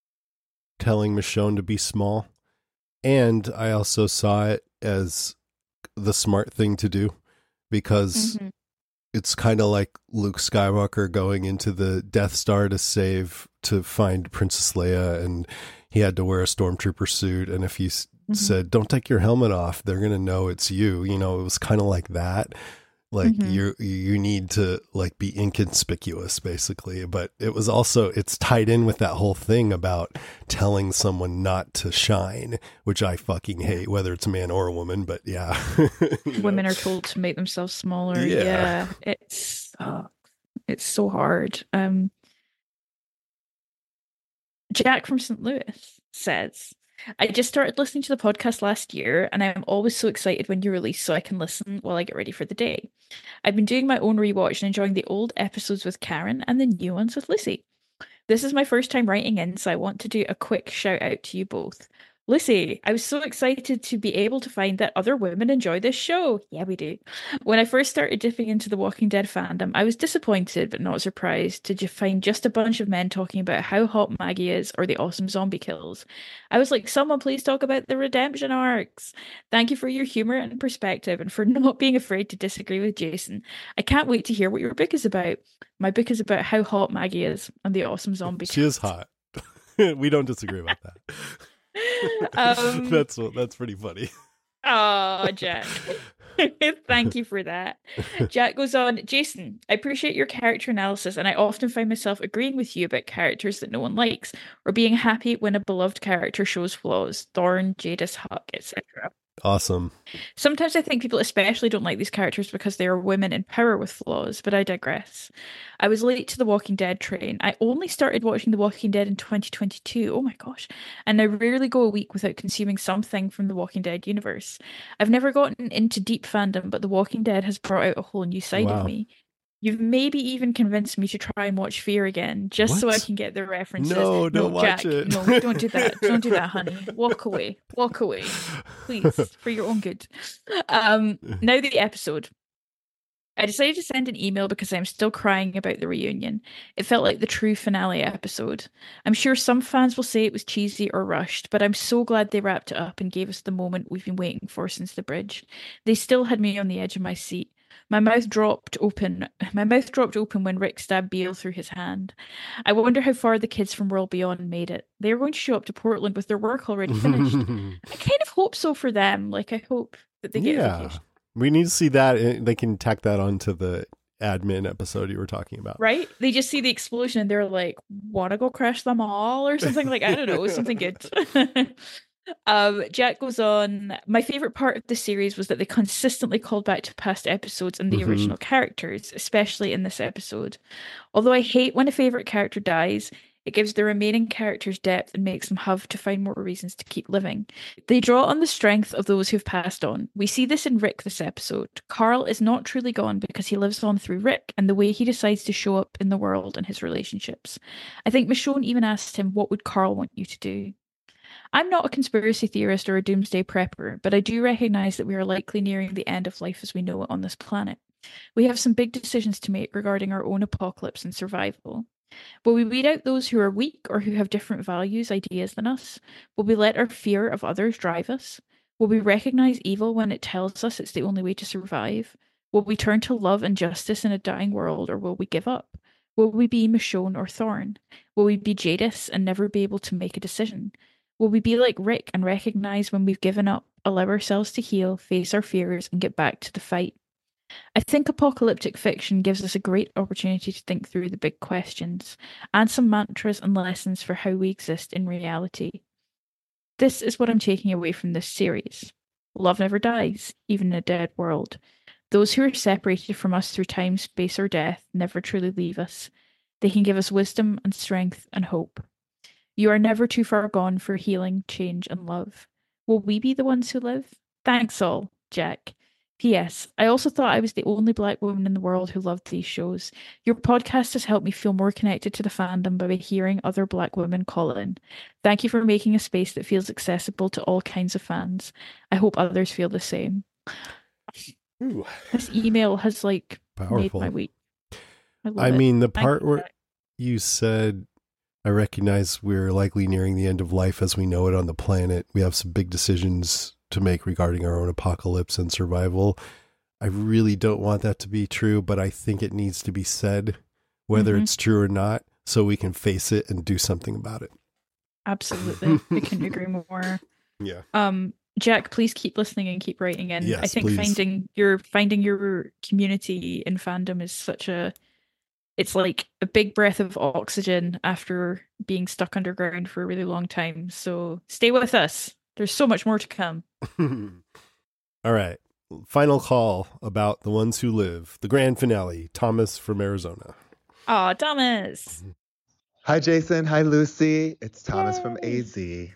telling Michonne to be small. And I also saw it as the smart thing to do, because Mhm. it's kind of like Luke Skywalker going into the Death Star to save, to find Princess Leia, and he had to wear a stormtrooper suit. And if he s Mhm. said, don't take your helmet off, they're going to know it's you. You know, it was kind of like that. Like Mhm. you you need to like be inconspicuous, basically. But it was also, it's tied in with that whole thing about telling someone not to shine, which I fucking hate, whether it's a man or a woman. But yeah, You know? Women are told to make themselves smaller. Yeah. Yeah, it's oh, it's so hard. Um, Jack from Saint Louis says, I just started listening to the podcast last year, and I'm always so excited when you release so I can listen while I get ready for the day. I've been doing my own rewatch and enjoying the old episodes with Karen and the new ones with Lucy. This is my first time writing in, so I want to do a quick shout out to you both. Lucy, I was so excited to be able to find that other women enjoy this show. Yeah, we do. When I first started dipping into the Walking Dead fandom, I was disappointed but not surprised to find just a bunch of men talking about how hot Maggie is or the awesome zombie kills. I was like, someone please talk about the redemption arcs. Thank you for your humor and perspective and for not being afraid to disagree with Jason. I can't wait to hear what your book is about. My book is about how hot Maggie is and the awesome zombie She kills. is hot. We don't disagree about that. um, that's that's pretty funny. Oh, Jack. Thank you for that. Jack goes on, Jason, I appreciate your character analysis, and I often find myself agreeing with you about characters that no one likes, or being happy when a beloved character shows flaws. Thorn, Jadis, Huck, et cetera. Awesome. Sometimes I think people especially don't like these characters because they are women in power with flaws, but I digress. I was late to the Walking Dead train. I only started watching The Walking Dead in twenty twenty-two, oh my gosh, and I rarely go a week without consuming something from the Walking Dead universe. I've never gotten into deep fandom, but The Walking Dead has brought out a whole new side Wow. of me. You've maybe even convinced me to try and watch Fear again, just so I What? can get the references. No, don't watch Jack, it. no, don't do that. Don't do that, honey. Walk away. Walk away. Please, for your own good. Um, now the episode. I decided to send an email because I'm still crying about the reunion. It felt like the true finale episode. I'm sure some fans will say it was cheesy or rushed, but I'm so glad they wrapped it up and gave us the moment we've been waiting for since the bridge. They still had me on the edge of my seat. My mouth dropped open. My mouth dropped open when Rick stabbed Beale through his hand. I wonder how far the kids from World Beyond made it. They are going to show up to Portland with their work already finished. I kind of hope so for them. Like, I hope that they get a Yeah. vacation. We need to see that. They can tack that onto the admin episode you were talking about. Right? They just see the explosion and they're like, wanna go crash them all or something? Like, I don't know, something good. um, Jack goes on, my favorite part of the series was that they consistently called back to past episodes and the Mhm. original characters, especially in this episode. Although I hate when a favorite character dies, it gives the remaining characters depth and makes them have to find more reasons to keep living. They draw on the strength of those who've passed on. We see this in Rick this episode. Carl is not truly gone because he lives on through Rick and the way he decides to show up in the world and his relationships. I think Michonne even asked him, what would Carl want you to do? I'm not a conspiracy theorist or a doomsday prepper, but I do recognise that we are likely nearing the end of life as we know it on this planet. We have some big decisions to make regarding our own apocalypse and survival. Will we weed out those who are weak or who have different values, ideas than us? Will we let our fear of others drive us? Will we recognise evil when it tells us it's the only way to survive? Will we turn to love and justice in a dying world, or will we give up? Will we be Michonne or Thorn? Will we be Jadis and never be able to make a decision? Will we be like Rick and recognise when we've given up, allow ourselves to heal, face our fears, and get back to the fight? I think apocalyptic fiction gives us a great opportunity to think through the big questions and some mantras and lessons for how we exist in reality. This is what I'm taking away from this series. Love never dies, even in a dead world. Those who are separated from us through time, space, or death never truly leave us. They can give us wisdom and strength and hope. You are never too far gone for healing, change, and love. Will we be the ones who live? Thanks all, Jack. P S. I also thought I was the only black woman in the world who loved these shows. Your podcast has helped me feel more connected to the fandom by hearing other black women call in. Thank you for making a space that feels accessible to all kinds of fans. I hope others feel the same. Ooh. This email has like Powerful. made my week. I, love I it. mean, the Thank part you, where Jack. you said, I recognize we're likely nearing the end of life as we know it on the planet. We have some big decisions to make regarding our own apocalypse and survival. I really don't want that to be true, but I think it needs to be said, whether Mhm. it's true or not, so we can face it and do something about it. Absolutely. I couldn't agree more. Yeah. Um, Jack, please keep listening and keep writing in. I Yes, think please. finding your finding your community in fandom is such a it's like a big breath of oxygen after being stuck underground for a really long time. So stay with us. There's so much more to come. All right. Final call about The Ones Who Live, the grand finale. Thomas from Arizona. Aw, Thomas. Hi, Jason. Hi, Lucy. It's Thomas from A Z.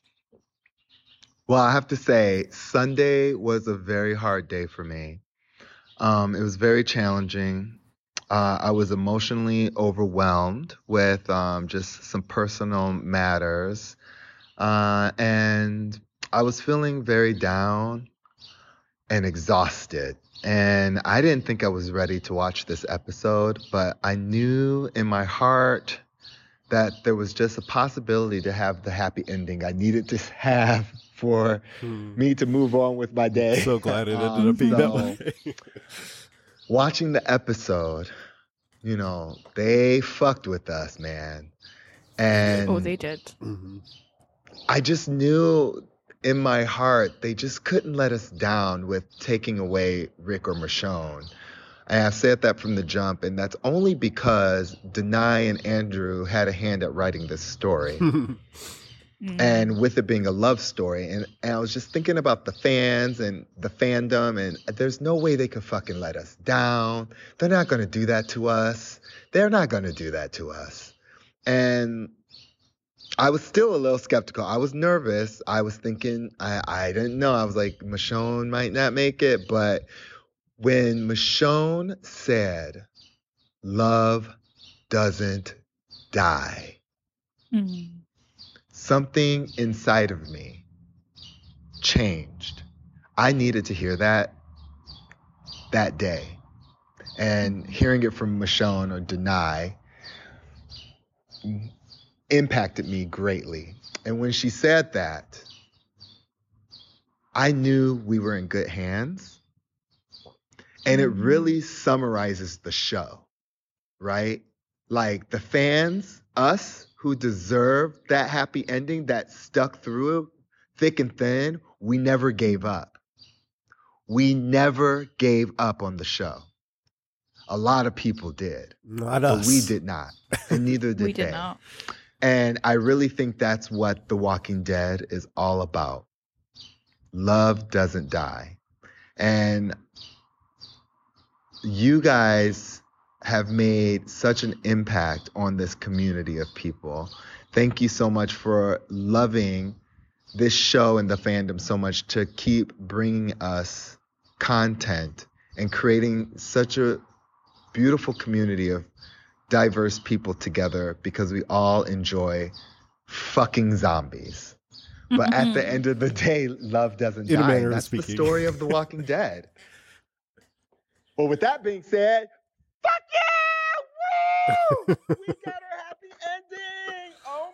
Well, I have to say, Sunday was a very hard day for me. Um, it was very challenging. Uh, I was emotionally overwhelmed with um, just some personal matters. Uh, and I was feeling very down and exhausted. And I didn't think I was ready to watch this episode, but I knew in my heart that there was just a possibility to have the happy ending I needed to have for hmm. me to move on with my day. I'm so glad it ended um, up being so, that way. Watching the episode, you know, they fucked with us, man. And oh, they did. Mm-hmm. I just knew in my heart they just couldn't let us down with taking away Rick or Michonne. And I said that from the jump, and that's only because Denai and Andrew had a hand at writing this story. Mm. And with it being a love story, and, and I was just thinking about the fans and the fandom, and there's no way they could fucking let us down. They're not going to do that to us. They're not going to do that to us. And I was still a little skeptical. I was nervous. I was thinking, I, I didn't know. I was like, Michonne might not make it. But when Michonne said, love doesn't die, mm. something inside of me changed. I needed to hear that that day. And hearing it from Michonne or Denai impacted me greatly. And when she said that, I knew we were in good hands. And it really summarizes the show, right? Like the fans, us, who deserve that happy ending, that stuck through thick and thin, we never gave up. We never gave up on the show. A lot of people did. Not but us. We did not. And neither did we did they. Not. And I really think that's what The Walking Dead is all about. Love doesn't die. And you guys have made such an impact on this community of people. Thank you so much for loving this show and the fandom so much to keep bringing us content and creating such a beautiful community of diverse people together because we all enjoy fucking zombies. But at the end of the day, love doesn't In a die. manner of That's the speaking. story of The Walking Dead. Well, with that being said, fuck yeah! Woo! We got our happy ending! Oh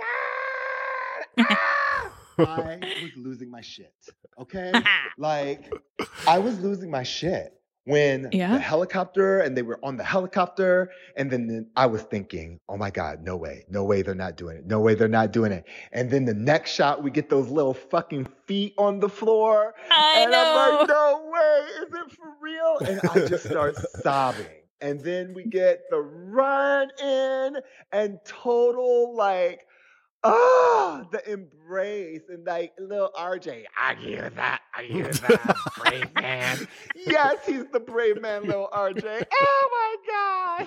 my God! Ah! I was losing my shit, okay? Like, I was losing my shit when Yeah. the helicopter, and they were on the helicopter, and then the, I was thinking, oh my God, no way, no way they're not doing it, no way they're not doing it. And then the next shot, we get those little fucking feet on the floor, I and know. I'm like, no way, is it for real? And I just start sobbing. And then we get the run in and total like, ah, the embrace and like little R J. I hear that. I hear that. Brave man. Yes, he's the brave man, little R J. Oh my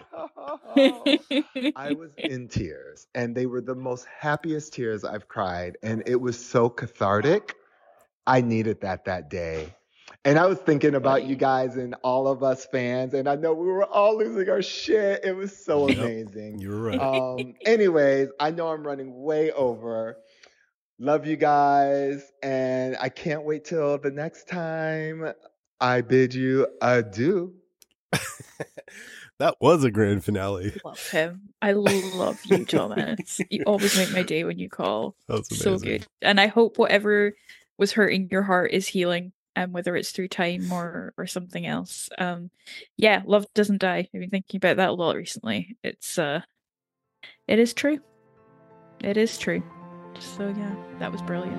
God. I was in tears, and they were the most happiest tears I've cried. And it was so cathartic. I needed that that day. And I was thinking about you guys and all of us fans, and I know we were all losing our shit. It was so Yep, amazing. you're right. Um, anyways, I know I'm running way over. Love you guys, and I can't wait till the next time I bid you adieu. That was a grand finale. Love him. I love you, Thomas. You always make my day when you call. That was So amazing. good. And I hope whatever was hurting your heart is healing. Um, whether it's through time or or something else. Um, yeah, love doesn't die. I've been thinking about that a lot recently. It's uh, it is true. It is true. So yeah, that was brilliant.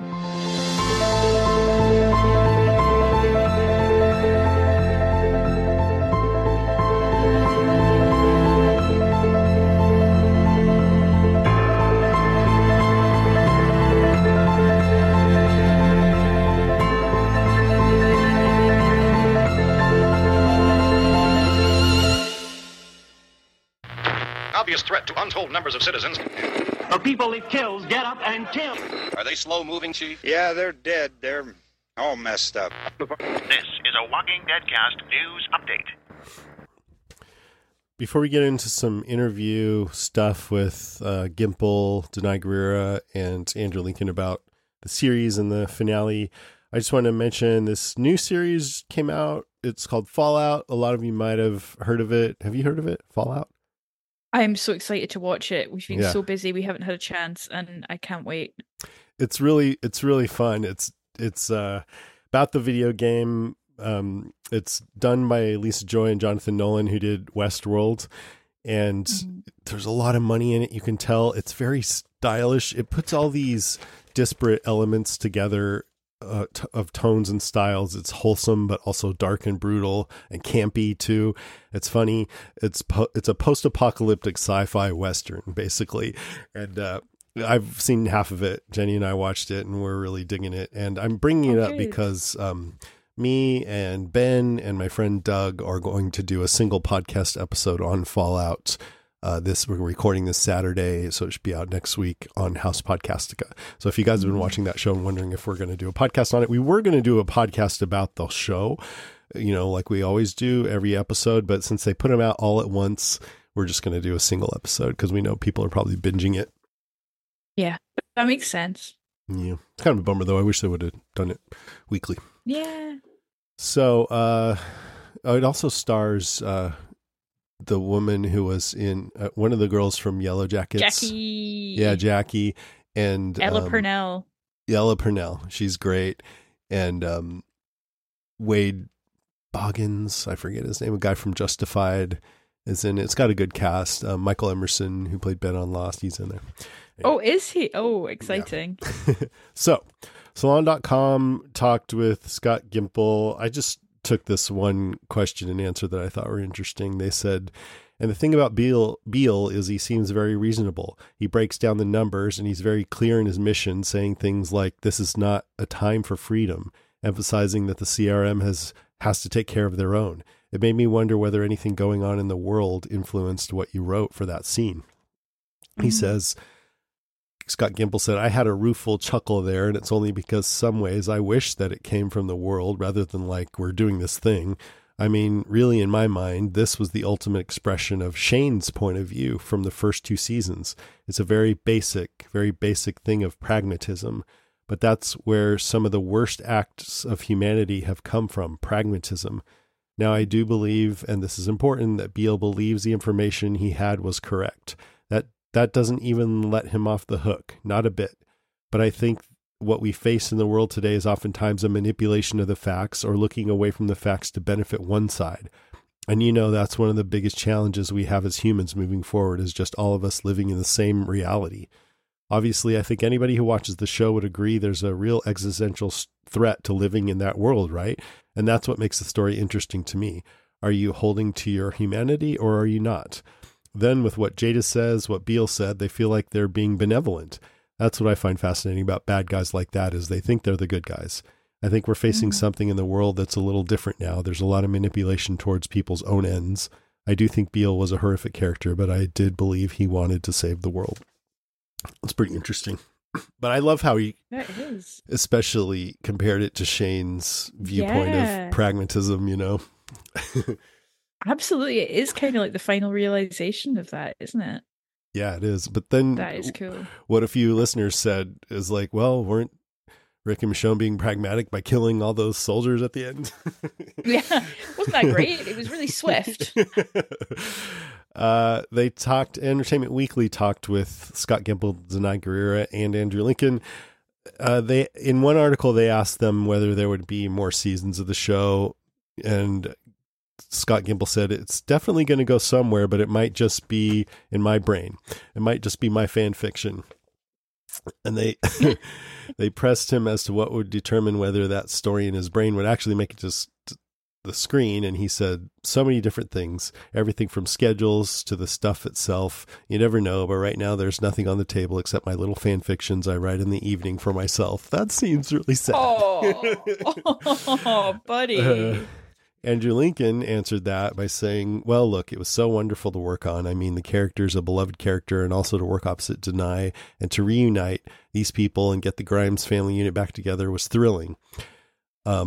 Obvious threat to untold numbers of citizens. The people it kills get up and kill. Are they slow-moving, Chief? Yeah, they're dead. They're all messed up. This is a Walking Dead Cast news update. before we get into some interview stuff with uh, Gimple, Danai Gurira, and Andrew Lincoln about the series and the finale, I just want to mention this new series came out. It's called Fallout. A lot of you might have heard of it. Have you heard of it? Fallout? I'm so excited to watch it. We've been Yeah. so busy, we haven't had a chance, and I can't wait. It's really, it's really fun. It's, it's uh, about the video game. Um, it's done by Lisa Joy and Jonathan Nolan, who did Westworld, and mm-hmm. there's a lot of money in it. You can tell it's very stylish. It puts all these disparate elements together uh, t- of tones and styles. It's wholesome, but also dark and brutal and campy too. It's funny. It's po- it's a post-apocalyptic sci-fi Western, basically. And, uh, I've seen half of it. Jenny and I watched it and we're really digging it. And I'm bringing it oh, up good. because, um, me and Ben and my friend Doug are going to do a single podcast episode on Fallout. Uh, this we're recording this Saturday, so it should be out next week on House Podcastica. So if you guys have been watching that show and wondering if we're going to do a podcast on it, we were going to do a podcast about the show, you know, like we always do every episode. But since they put them out all at once, we're just going to do a single episode because we know people are probably binging it. Yeah, that makes sense. Yeah, it's kind of a bummer though. I wish they would have done it weekly. Yeah. So uh, it also stars uh, the woman who was in uh, one of the girls from Yellow Jackets. Jackie. Yeah, Jackie. And Ella um, Purnell. Ella Purnell. She's great. And um, Wade Boggins, I forget his name, a guy from Justified is in it. It's got a good cast. Uh, Michael Emerson, who played Ben on Lost, he's in there. Oh, is he? Oh, exciting. Yeah. So, Salon dot com talked with Scott Gimple. I just took this one question and answer that I thought were interesting. They said, and the thing about Beale, Beale is he seems very reasonable. He breaks down the numbers and he's very clear in his mission, saying things like, this is not a time for freedom, emphasizing that the C R M has, has to take care of their own. It made me wonder whether anything going on in the world influenced what you wrote for that scene. Mm-hmm. He says, Scott Gimple said, I had a rueful chuckle there, and it's only because some ways I wish that it came from the world rather than like we're doing this thing. I mean, really, in my mind, this was the ultimate expression of Shane's point of view from the first two seasons. It's a very basic, very basic thing of pragmatism, but that's where some of the worst acts of humanity have come from, pragmatism. Now, I do believe, and this is important, that Beale believes the information he had was correct. That That doesn't even let him off the hook, not a bit. But I think what we face in the world today is oftentimes a manipulation of the facts or looking away from the facts to benefit one side. And you know, that's one of the biggest challenges we have as humans moving forward, is just all of us living in the same reality. Obviously, I think anybody who watches the show would agree there's a real existential threat to living in that world, right? And that's what makes the story interesting to me. Are you holding to your humanity or are you not? Then with what Jada says, what Beale said, they feel like they're being benevolent. That's what I find fascinating about bad guys like that, is they think they're the good guys. I think we're facing mm-hmm. something in the world that's a little different now. There's a lot of manipulation towards people's own ends. I do think Beale was a horrific character, but I did believe he wanted to save the world. It's pretty interesting. But I love how he that is. especially compared it to Shane's viewpoint Yeah. of pragmatism, you know? Absolutely. It is kind of like the final realization of that, isn't it? Yeah, it is. But then That is cool. what a few listeners said is like, well, weren't Rick and Michonne being pragmatic by killing all those soldiers at the end? Yeah. Wasn't that great? It was really swift. uh, they talked, Entertainment Weekly talked with Scott Gimple, Danai Gurira, and Andrew Lincoln. Uh, they in one article, they asked them whether there would be more seasons of the show, and Scott Gimple said, it's definitely going to go somewhere, but it might just be in my brain. It might just be my fan fiction. And they they pressed him as to what would determine whether that story in his brain would actually make it to the screen. And he said so many different things, everything from schedules to the stuff itself. You never know, but right now there's nothing on the table except my little fan fictions I write in the evening for myself. That seems really sad. Oh, oh buddy. Uh, Andrew Lincoln answered that by saying, well, look, it was so wonderful to work on. I mean, the character's a beloved character, and also to work opposite Danai and to reunite these people and get the Grimes family unit back together was thrilling. Um,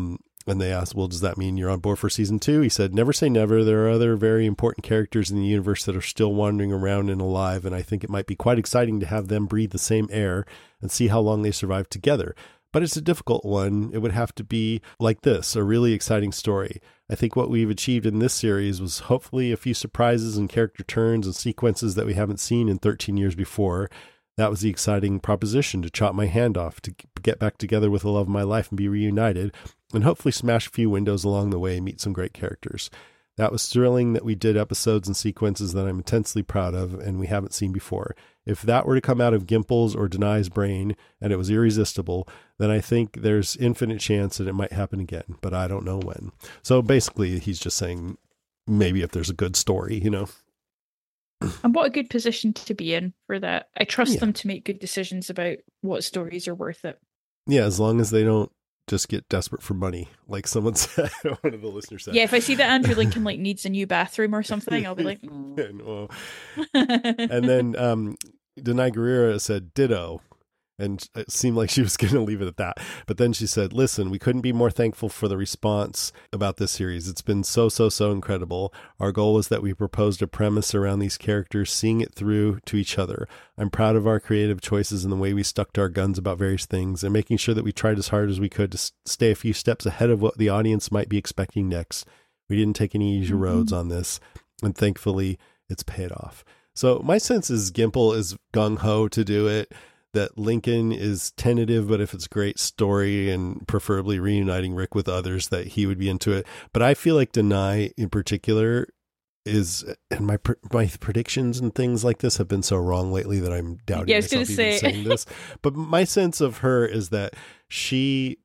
And they asked, well, does that mean you're on board for season two? He said, never say never. There are other very important characters in the universe that are still wandering around and alive, and I think it might be quite exciting to have them breathe the same air and see how long they survive together. But it's a difficult one. It would have to be like this, a really exciting story. I think what we've achieved in this series was hopefully a few surprises and character turns and sequences that we haven't seen in thirteen years before. That was the exciting proposition, to chop my hand off, to get back together with the love of my life and be reunited, and hopefully smash a few windows along the way and meet some great characters. That was thrilling that we did episodes and sequences that I'm intensely proud of and we haven't seen before. If that were to come out of Gimple's or Denai's brain and it was irresistible, then I think there's infinite chance that it might happen again, but I don't know when. So basically, he's just saying maybe if there's a good story, you know. And what a good position to be in for that. I trust Yeah. them to make good decisions about what stories are worth it. Yeah, as long as they don't just get desperate for money, like someone said, one of the listeners said. Yeah, if I see that Andrew Lincoln like needs a new bathroom or something, I'll be like, mm. No. And then um, Denai Guerrero said ditto. And it seemed like she was going to leave it at that. But then she said, listen, we couldn't be more thankful for the response about this series. It's been so, so, so incredible. Our goal was that we proposed a premise around these characters, seeing it through to each other. I'm proud of our creative choices and the way we stuck to our guns about various things and making sure that we tried as hard as we could to s- stay a few steps ahead of what the audience might be expecting next. We didn't take any easy Mm-hmm. roads on this. And thankfully, it's paid off. So my sense is Gimple is gung-ho to do it. That Lincoln is tentative, but if it's a great story and preferably reuniting Rick with others, that he would be into it. But I feel like Denai in particular is, and my my predictions and things like this have been so wrong lately that I'm doubting Yeah, I was myself gonna even say. saying this. But my sense of her is that she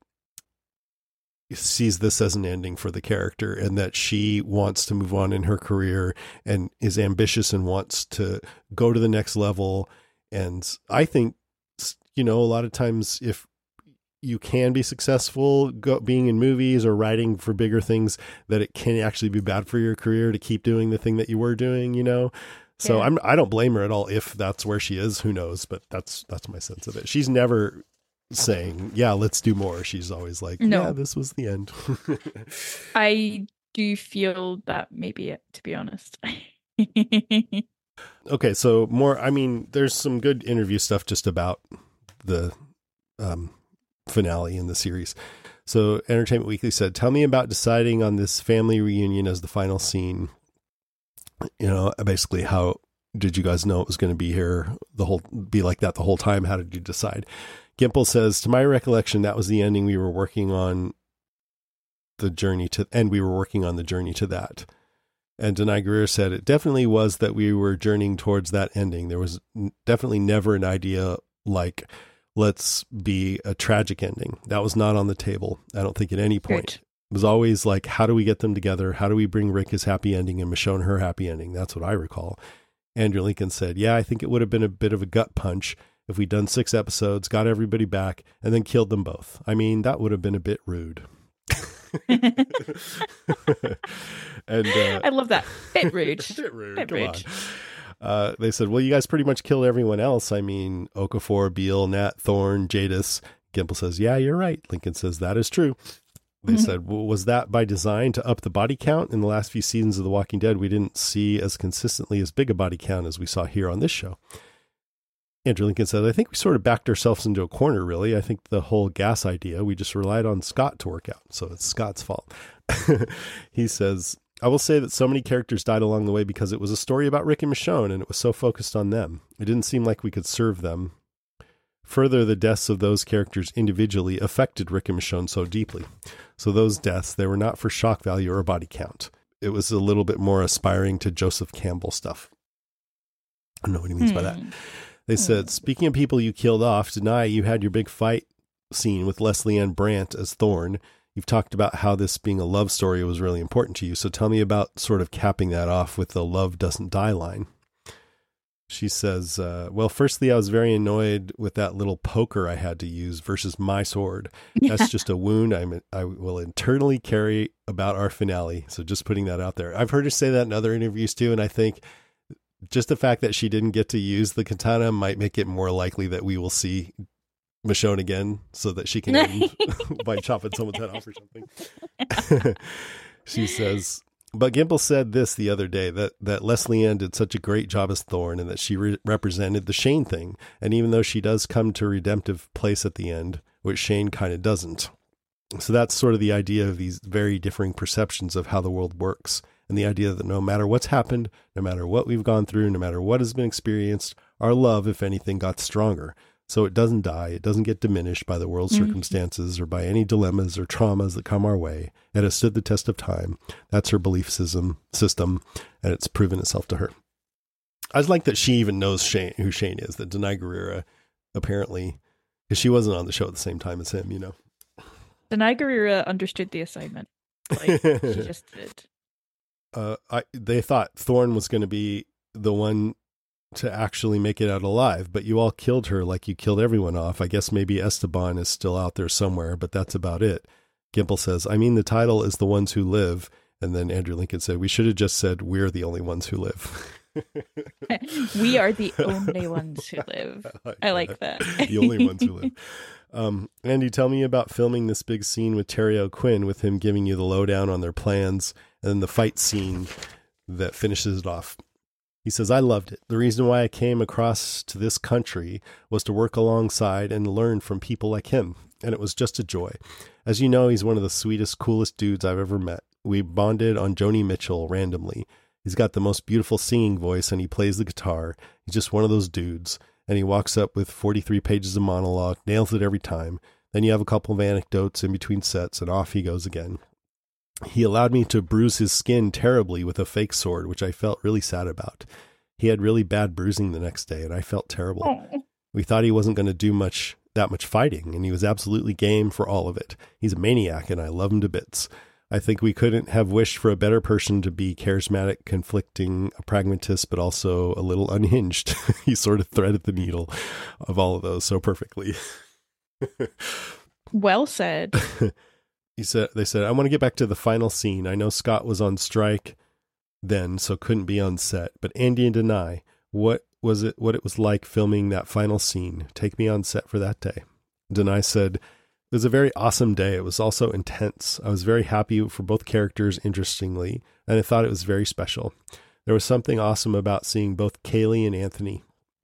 sees this as an ending for the character and that she wants to move on in her career and is ambitious and wants to go to the next level. And I think, you know, a lot of times if you can be successful go, being in movies or writing for bigger things, that it can actually be bad for your career to keep doing the thing that you were doing, you know? So Yeah. I'm, I don't blame her at all if that's where she is, who knows, but that's, that's my sense of it. She's never saying, yeah, let's do more. She's always like, No. yeah, this was the end. I do feel that may be it, to be honest. Okay. So more, I mean, there's some good interview stuff just about the um, finale in the series. So Entertainment Weekly said, tell me about deciding on this family reunion as the final scene. You know, basically how did you guys know it was going to be here the whole, be like that the whole time? How did you decide? Gimple says, to my recollection, that was the ending we were working on the journey to, and we were working on the journey to that. And Denai Guerrero said, it definitely was that we were journeying towards that ending. There was definitely never an idea like, let's be a tragic ending. That was not on the table. I don't think at any point. Good. It was always like, how do we get them together? How do we bring Rick his happy ending and Michonne her happy ending? That's what I recall. Andrew Lincoln said, yeah, I think it would have been a bit of a gut punch if we'd done six episodes, got everybody back, and then killed them both. I mean, that would have been a bit rude. And uh, I love that. Bit rude. bit rude. Bit Come rude. on. Uh, they said, well, you guys pretty much killed everyone else. I mean, Okafor, Beale, Nat, Thorne, Jadis. Gimple says, yeah, you're right. Lincoln says, that is true. They Mm-hmm. said, well, was that by design to up the body count? In the last few seasons of The Walking Dead, we didn't see as consistently as big a body count as we saw here on this show. Andrew Lincoln said, I think we sort of backed ourselves into a corner, really. I think the whole gas idea, we just relied on Scott to work out. So it's Scott's fault. He says, I will say that so many characters died along the way because it was a story about Rick and Michonne, and it was so focused on them. It didn't seem like we could serve them. Further, the deaths of those characters individually affected Rick and Michonne so deeply. So those deaths, they were not for shock value or body count. It was a little bit more aspiring to Joseph Campbell stuff. I don't know what he means Hmm. by that. They said, speaking of people you killed off, Denai, you had your big fight scene with Leslie Ann Brandt as Thorne. You've talked about how this being a love story was really important to you. So tell me about sort of capping that off with the love doesn't die line. She says, uh, well, firstly, I was very annoyed with that little poker I had to use versus my sword. That's just a wound I'm, I will internally carry about our finale. So just putting that out there. I've heard her say that in other interviews too. And I think just the fact that she didn't get to use the katana might make it more likely that we will see Michonne again so that she can end by chopping someone's head off or something. She says, but Gimple said this the other day, that, that Leslie Ann did such a great job as Thorne and that she re- represented the Shane thing. And even though she does come to a redemptive place at the end, which Shane kind of doesn't. So that's sort of the idea of these very differing perceptions of how the world works. And the idea that no matter what's happened, no matter what we've gone through, no matter what has been experienced, our love, if anything, got stronger. So it doesn't die. It doesn't get diminished by the world's mm-hmm. circumstances or by any dilemmas or traumas that come our way. It has stood the test of time. That's her belief system, system, and it's proven itself to her. I just like that she even knows Shane, who Shane is, that Denai Guerrera apparently, because she wasn't on the show at the same time as him, you know. Denai Guerrera understood the assignment. Like, she just did. Uh, I, they thought Thorne was going to be the one to actually make it out alive, but you all killed her like you killed everyone off. I guess maybe Esteban is still out there somewhere, but that's about it. Gimple says, I mean, the title is The Ones Who Live. And then Andrew Lincoln said, we should have just said, we're the only ones who live. We are the only ones who live. I like, I like that. that. The only ones who live. Um, Andy, tell me about filming this big scene with Terry O'Quinn, with him giving you the lowdown on their plans, and then the fight scene that finishes it off. He says, I loved it. The reason why I came across to this country was to work alongside and learn from people like him. And it was just a joy. As you know, he's one of the sweetest, coolest dudes I've ever met. We bonded on Joni Mitchell randomly. He's got the most beautiful singing voice and he plays the guitar. He's just one of those dudes. And he walks up with forty-three pages of monologue, nails it every time. Then you have a couple of anecdotes in between sets and off he goes again. He allowed me to bruise his skin terribly with a fake sword, which I felt really sad about. He had really bad bruising the next day, and I felt terrible. Oh. We thought he wasn't going to do much, that much fighting, and he was absolutely game for all of it. He's a maniac, and I love him to bits. I think we couldn't have wished for a better person to be charismatic, conflicting, a pragmatist, but also a little unhinged. He sort of threaded the needle of all of those so perfectly. Well said. He said, they said, I want to get back to the final scene. I know Scott was on strike then, so couldn't be on set. But Andy and Denai, what was it, what it was like filming that final scene? Take me on set for that day. Denai said, it was a very awesome day. It was also intense. I was very happy for both characters, interestingly, and I thought it was very special. There was something awesome about seeing both Kaylee and Anthony.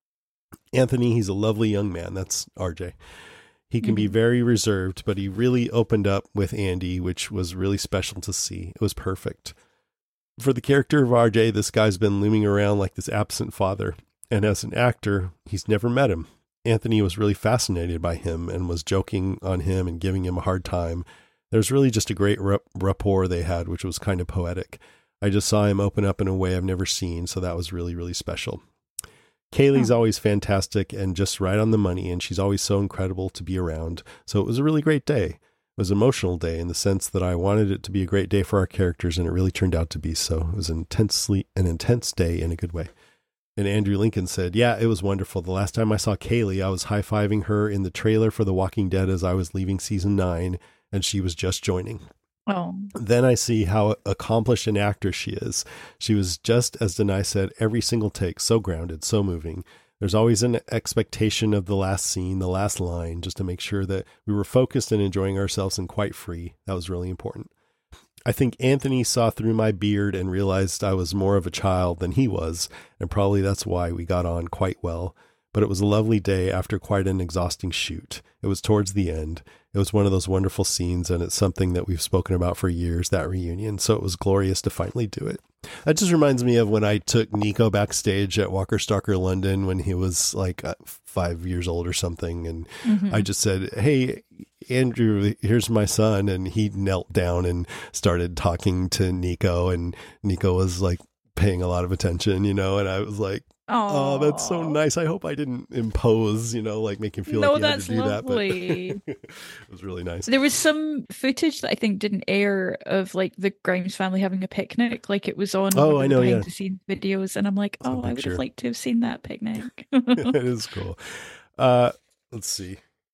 Anthony, he's a lovely young man. That's R J. He can mm-hmm. be very reserved, but he really opened up with Andy, which was really special to see. It was perfect. For the character of R J, this guy's been looming around like this absent father. And as an actor, he's never met him. Anthony was really fascinated by him and was joking on him and giving him a hard time. There's really just a great rapport they had, which was kind of poetic. I just saw him open up in a way I've never seen, so that was really, really special. Kaylee's always fantastic and just right on the money, and she's always so incredible to be around. So it was a really great day. It was an emotional day in the sense that I wanted it to be a great day for our characters, and it really turned out to be so. It was intensely an intense day in a good way. And Andrew Lincoln said, yeah, it was wonderful. The last time I saw Kaylee, I was high-fiving her in the trailer for The Walking Dead as I was leaving season nine, and she was just joining. Oh. Then I see how accomplished an actor she is. She was just, as Denai said, every single take, so grounded, so moving. There's always an expectation of the last scene, the last line, just to make sure that we were focused and enjoying ourselves and quite free. That was really important. I think Anthony saw through my beard and realized I was more of a child than he was, and probably that's why we got on quite well. But it was a lovely day after quite an exhausting shoot. It was towards the end. It was one of those wonderful scenes, and it's something that we've spoken about for years, that reunion. So it was glorious to finally do it. That just reminds me of when I took Nico backstage at Walker Stalker London when he was like uh, five years old or something. And mm-hmm. I just said, hey, Andrew, here's my son. And he knelt down and started talking to Nico, and Nico was like paying a lot of attention, you know, and I was like, oh, that's so nice. I hope I didn't impose, you know, like make him feel no, like he had to do lovely. that. But it was really nice. There was some footage that I think didn't air of like the Grimes family having a picnic. Like it was on oh, one I of know, the behind yeah. the scenes videos. And I'm like, That's oh, I would have liked to have seen that picnic. It is cool. Uh, let's see.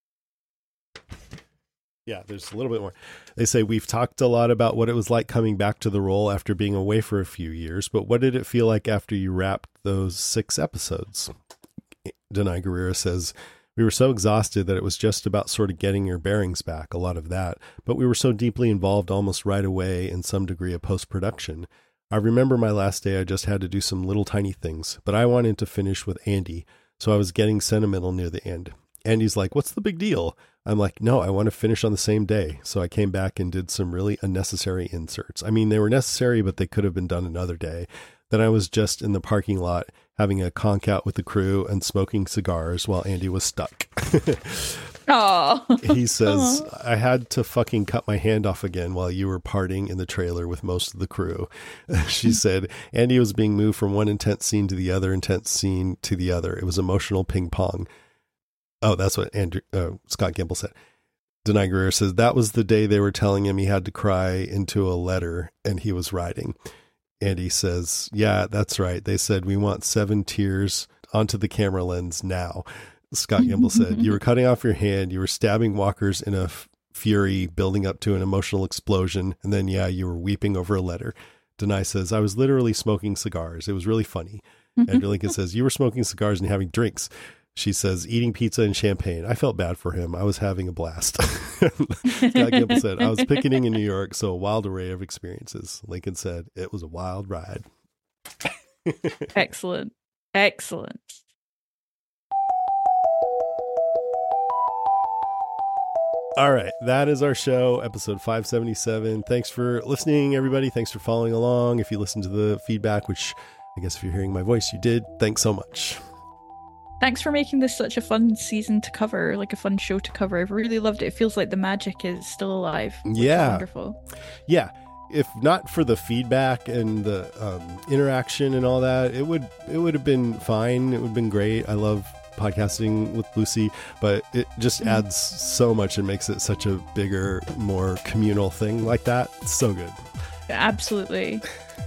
Yeah, there's a little bit more. They say, we've talked a lot about what it was like coming back to the role after being away for a few years, but what did it feel like after you wrapped those six episodes? Denai Guerrera says, We were so exhausted that it was just about sort of getting your bearings back, a lot of that, but we were so deeply involved almost right away in some degree of post-production. I remember my last day, I just had to do some little tiny things, but I wanted to finish with Andy, so I was getting sentimental near the end. Andy's like, what's the big deal? I'm like, no, I want to finish on the same day. So I came back and did some really unnecessary inserts. I mean, they were necessary, but they could have been done another day. Then I was just in the parking lot having a conch out with the crew and smoking cigars while Andy was stuck. Oh, he says, I had to fucking cut my hand off again while you were partying in the trailer with most of the crew. She said, Andy was being moved from one intense scene to the other intense scene to the other. It was emotional ping pong. Oh, that's what Andrew, uh, Scott Gimple said. Denai Greer says, that was the day they were telling him he had to cry into a letter and he was writing. Andy says, yeah, that's right. They said, we want seven tears onto the camera lens now. Scott Gimple said, you were cutting off your hand. You were stabbing walkers in a f- fury, building up to an emotional explosion. And then, yeah, you were weeping over a letter. Denai says, I was literally smoking cigars. It was really funny. Andrew Lincoln says, you were smoking cigars and having drinks. She says, eating pizza and champagne. I felt bad for him. I was having a blast. Scott Gimple said, I was picketing in New York, so a wild array of experiences. Lincoln said, it was a wild ride. Excellent. Excellent. All right, that is our show, episode five seventy-seven. Thanks for listening, everybody. Thanks for following along. If you listened to the feedback, which I guess if you're hearing my voice, you did, thanks so much. Thanks for making this such a fun season to cover, like a fun show to cover. I've really loved it. It feels like the magic is still alive. Yeah. Wonderful. Yeah. If not for the feedback and the um, interaction and all that, it would it would have been fine. It would have been great. I love podcasting with Lucy, but it just mm. adds so much and makes it such a bigger, more communal thing like that. It's so good. Absolutely.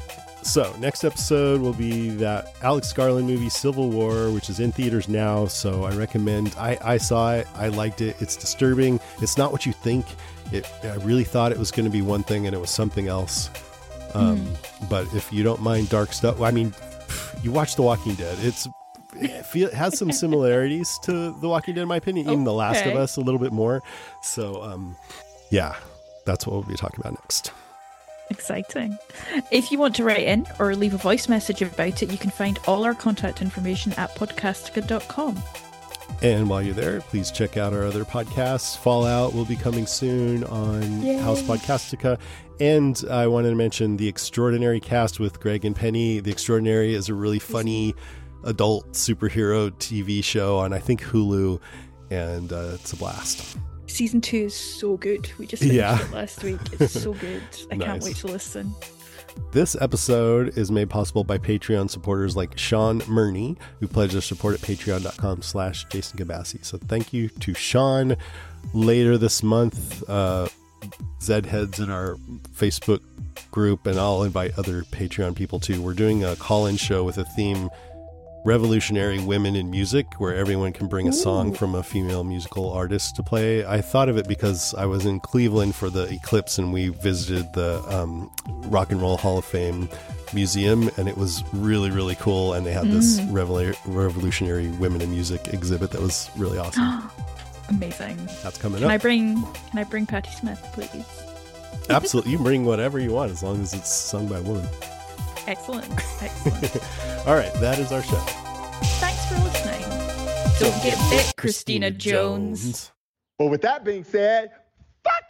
So next episode will be that Alex Garland movie Civil War, which is in theaters now. So I recommend, I, I saw it. I liked it. It's disturbing. It's not what you think. It, I really thought it was going to be one thing and it was something else. Um, mm. But if you don't mind dark stuff, I mean, you watch The Walking Dead. It's it, feel, it has some similarities to The Walking Dead, in my opinion, even okay. The Last of Us a little bit more. So um, yeah, that's what we'll be talking about next. Exciting. If you want to write in or leave a voice message about it, you can find all our contact information at podcastica dot com. And while you're there, please check out our other podcasts. Fallout will be coming soon on Yay. House Podcastica. And I wanted to mention The Extraordinary Cast with Greg and Penny. The Extraordinary is a really funny adult superhero T V show on, I think, Hulu. And uh, it's a blast. Season two is so good. We just finished yeah. it last week. It's so good. I nice. can't wait to listen. This episode is made possible by Patreon supporters like Sean Murney, who pledged their support at patreon dot com slash Jason Gabassi. So thank you to Sean. Later this month, uh, Zed Heads in our Facebook group, and I'll invite other Patreon people too. We're doing a call-in show with a theme, Revolutionary Women in Music, where everyone can bring a song from a female musical artist to play. I thought of it because I was in Cleveland for the Eclipse and we visited the um, Rock and Roll Hall of Fame Museum, and it was really, really cool. And they had this mm. revol- Revolutionary Women in Music exhibit that was really awesome. Amazing. That's coming can up. I bring, can I bring Patti Smith, please? Absolutely. You can bring whatever you want as long as it's sung by a woman. Excellent. Excellent. All right, that is our show. Thanks for listening. Don't get bit, Christina Jones. Jones. Well, with that being said, fuck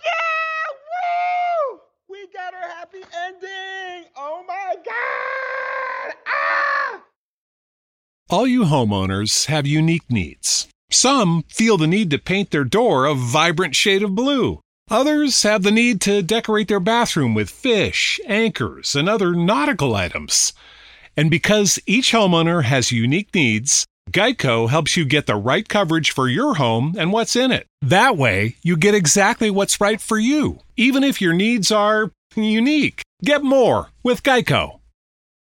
yeah! Woo! We got our happy ending! Oh my God! Ah! All you homeowners have unique needs. Some feel the need to paint their door a vibrant shade of blue. Others have the need to decorate their bathroom with fish, anchors, and other nautical items. And because each homeowner has unique needs, Geico helps you get the right coverage for your home and what's in it. That way, you get exactly what's right for you, even if your needs are unique. Get more with Geico.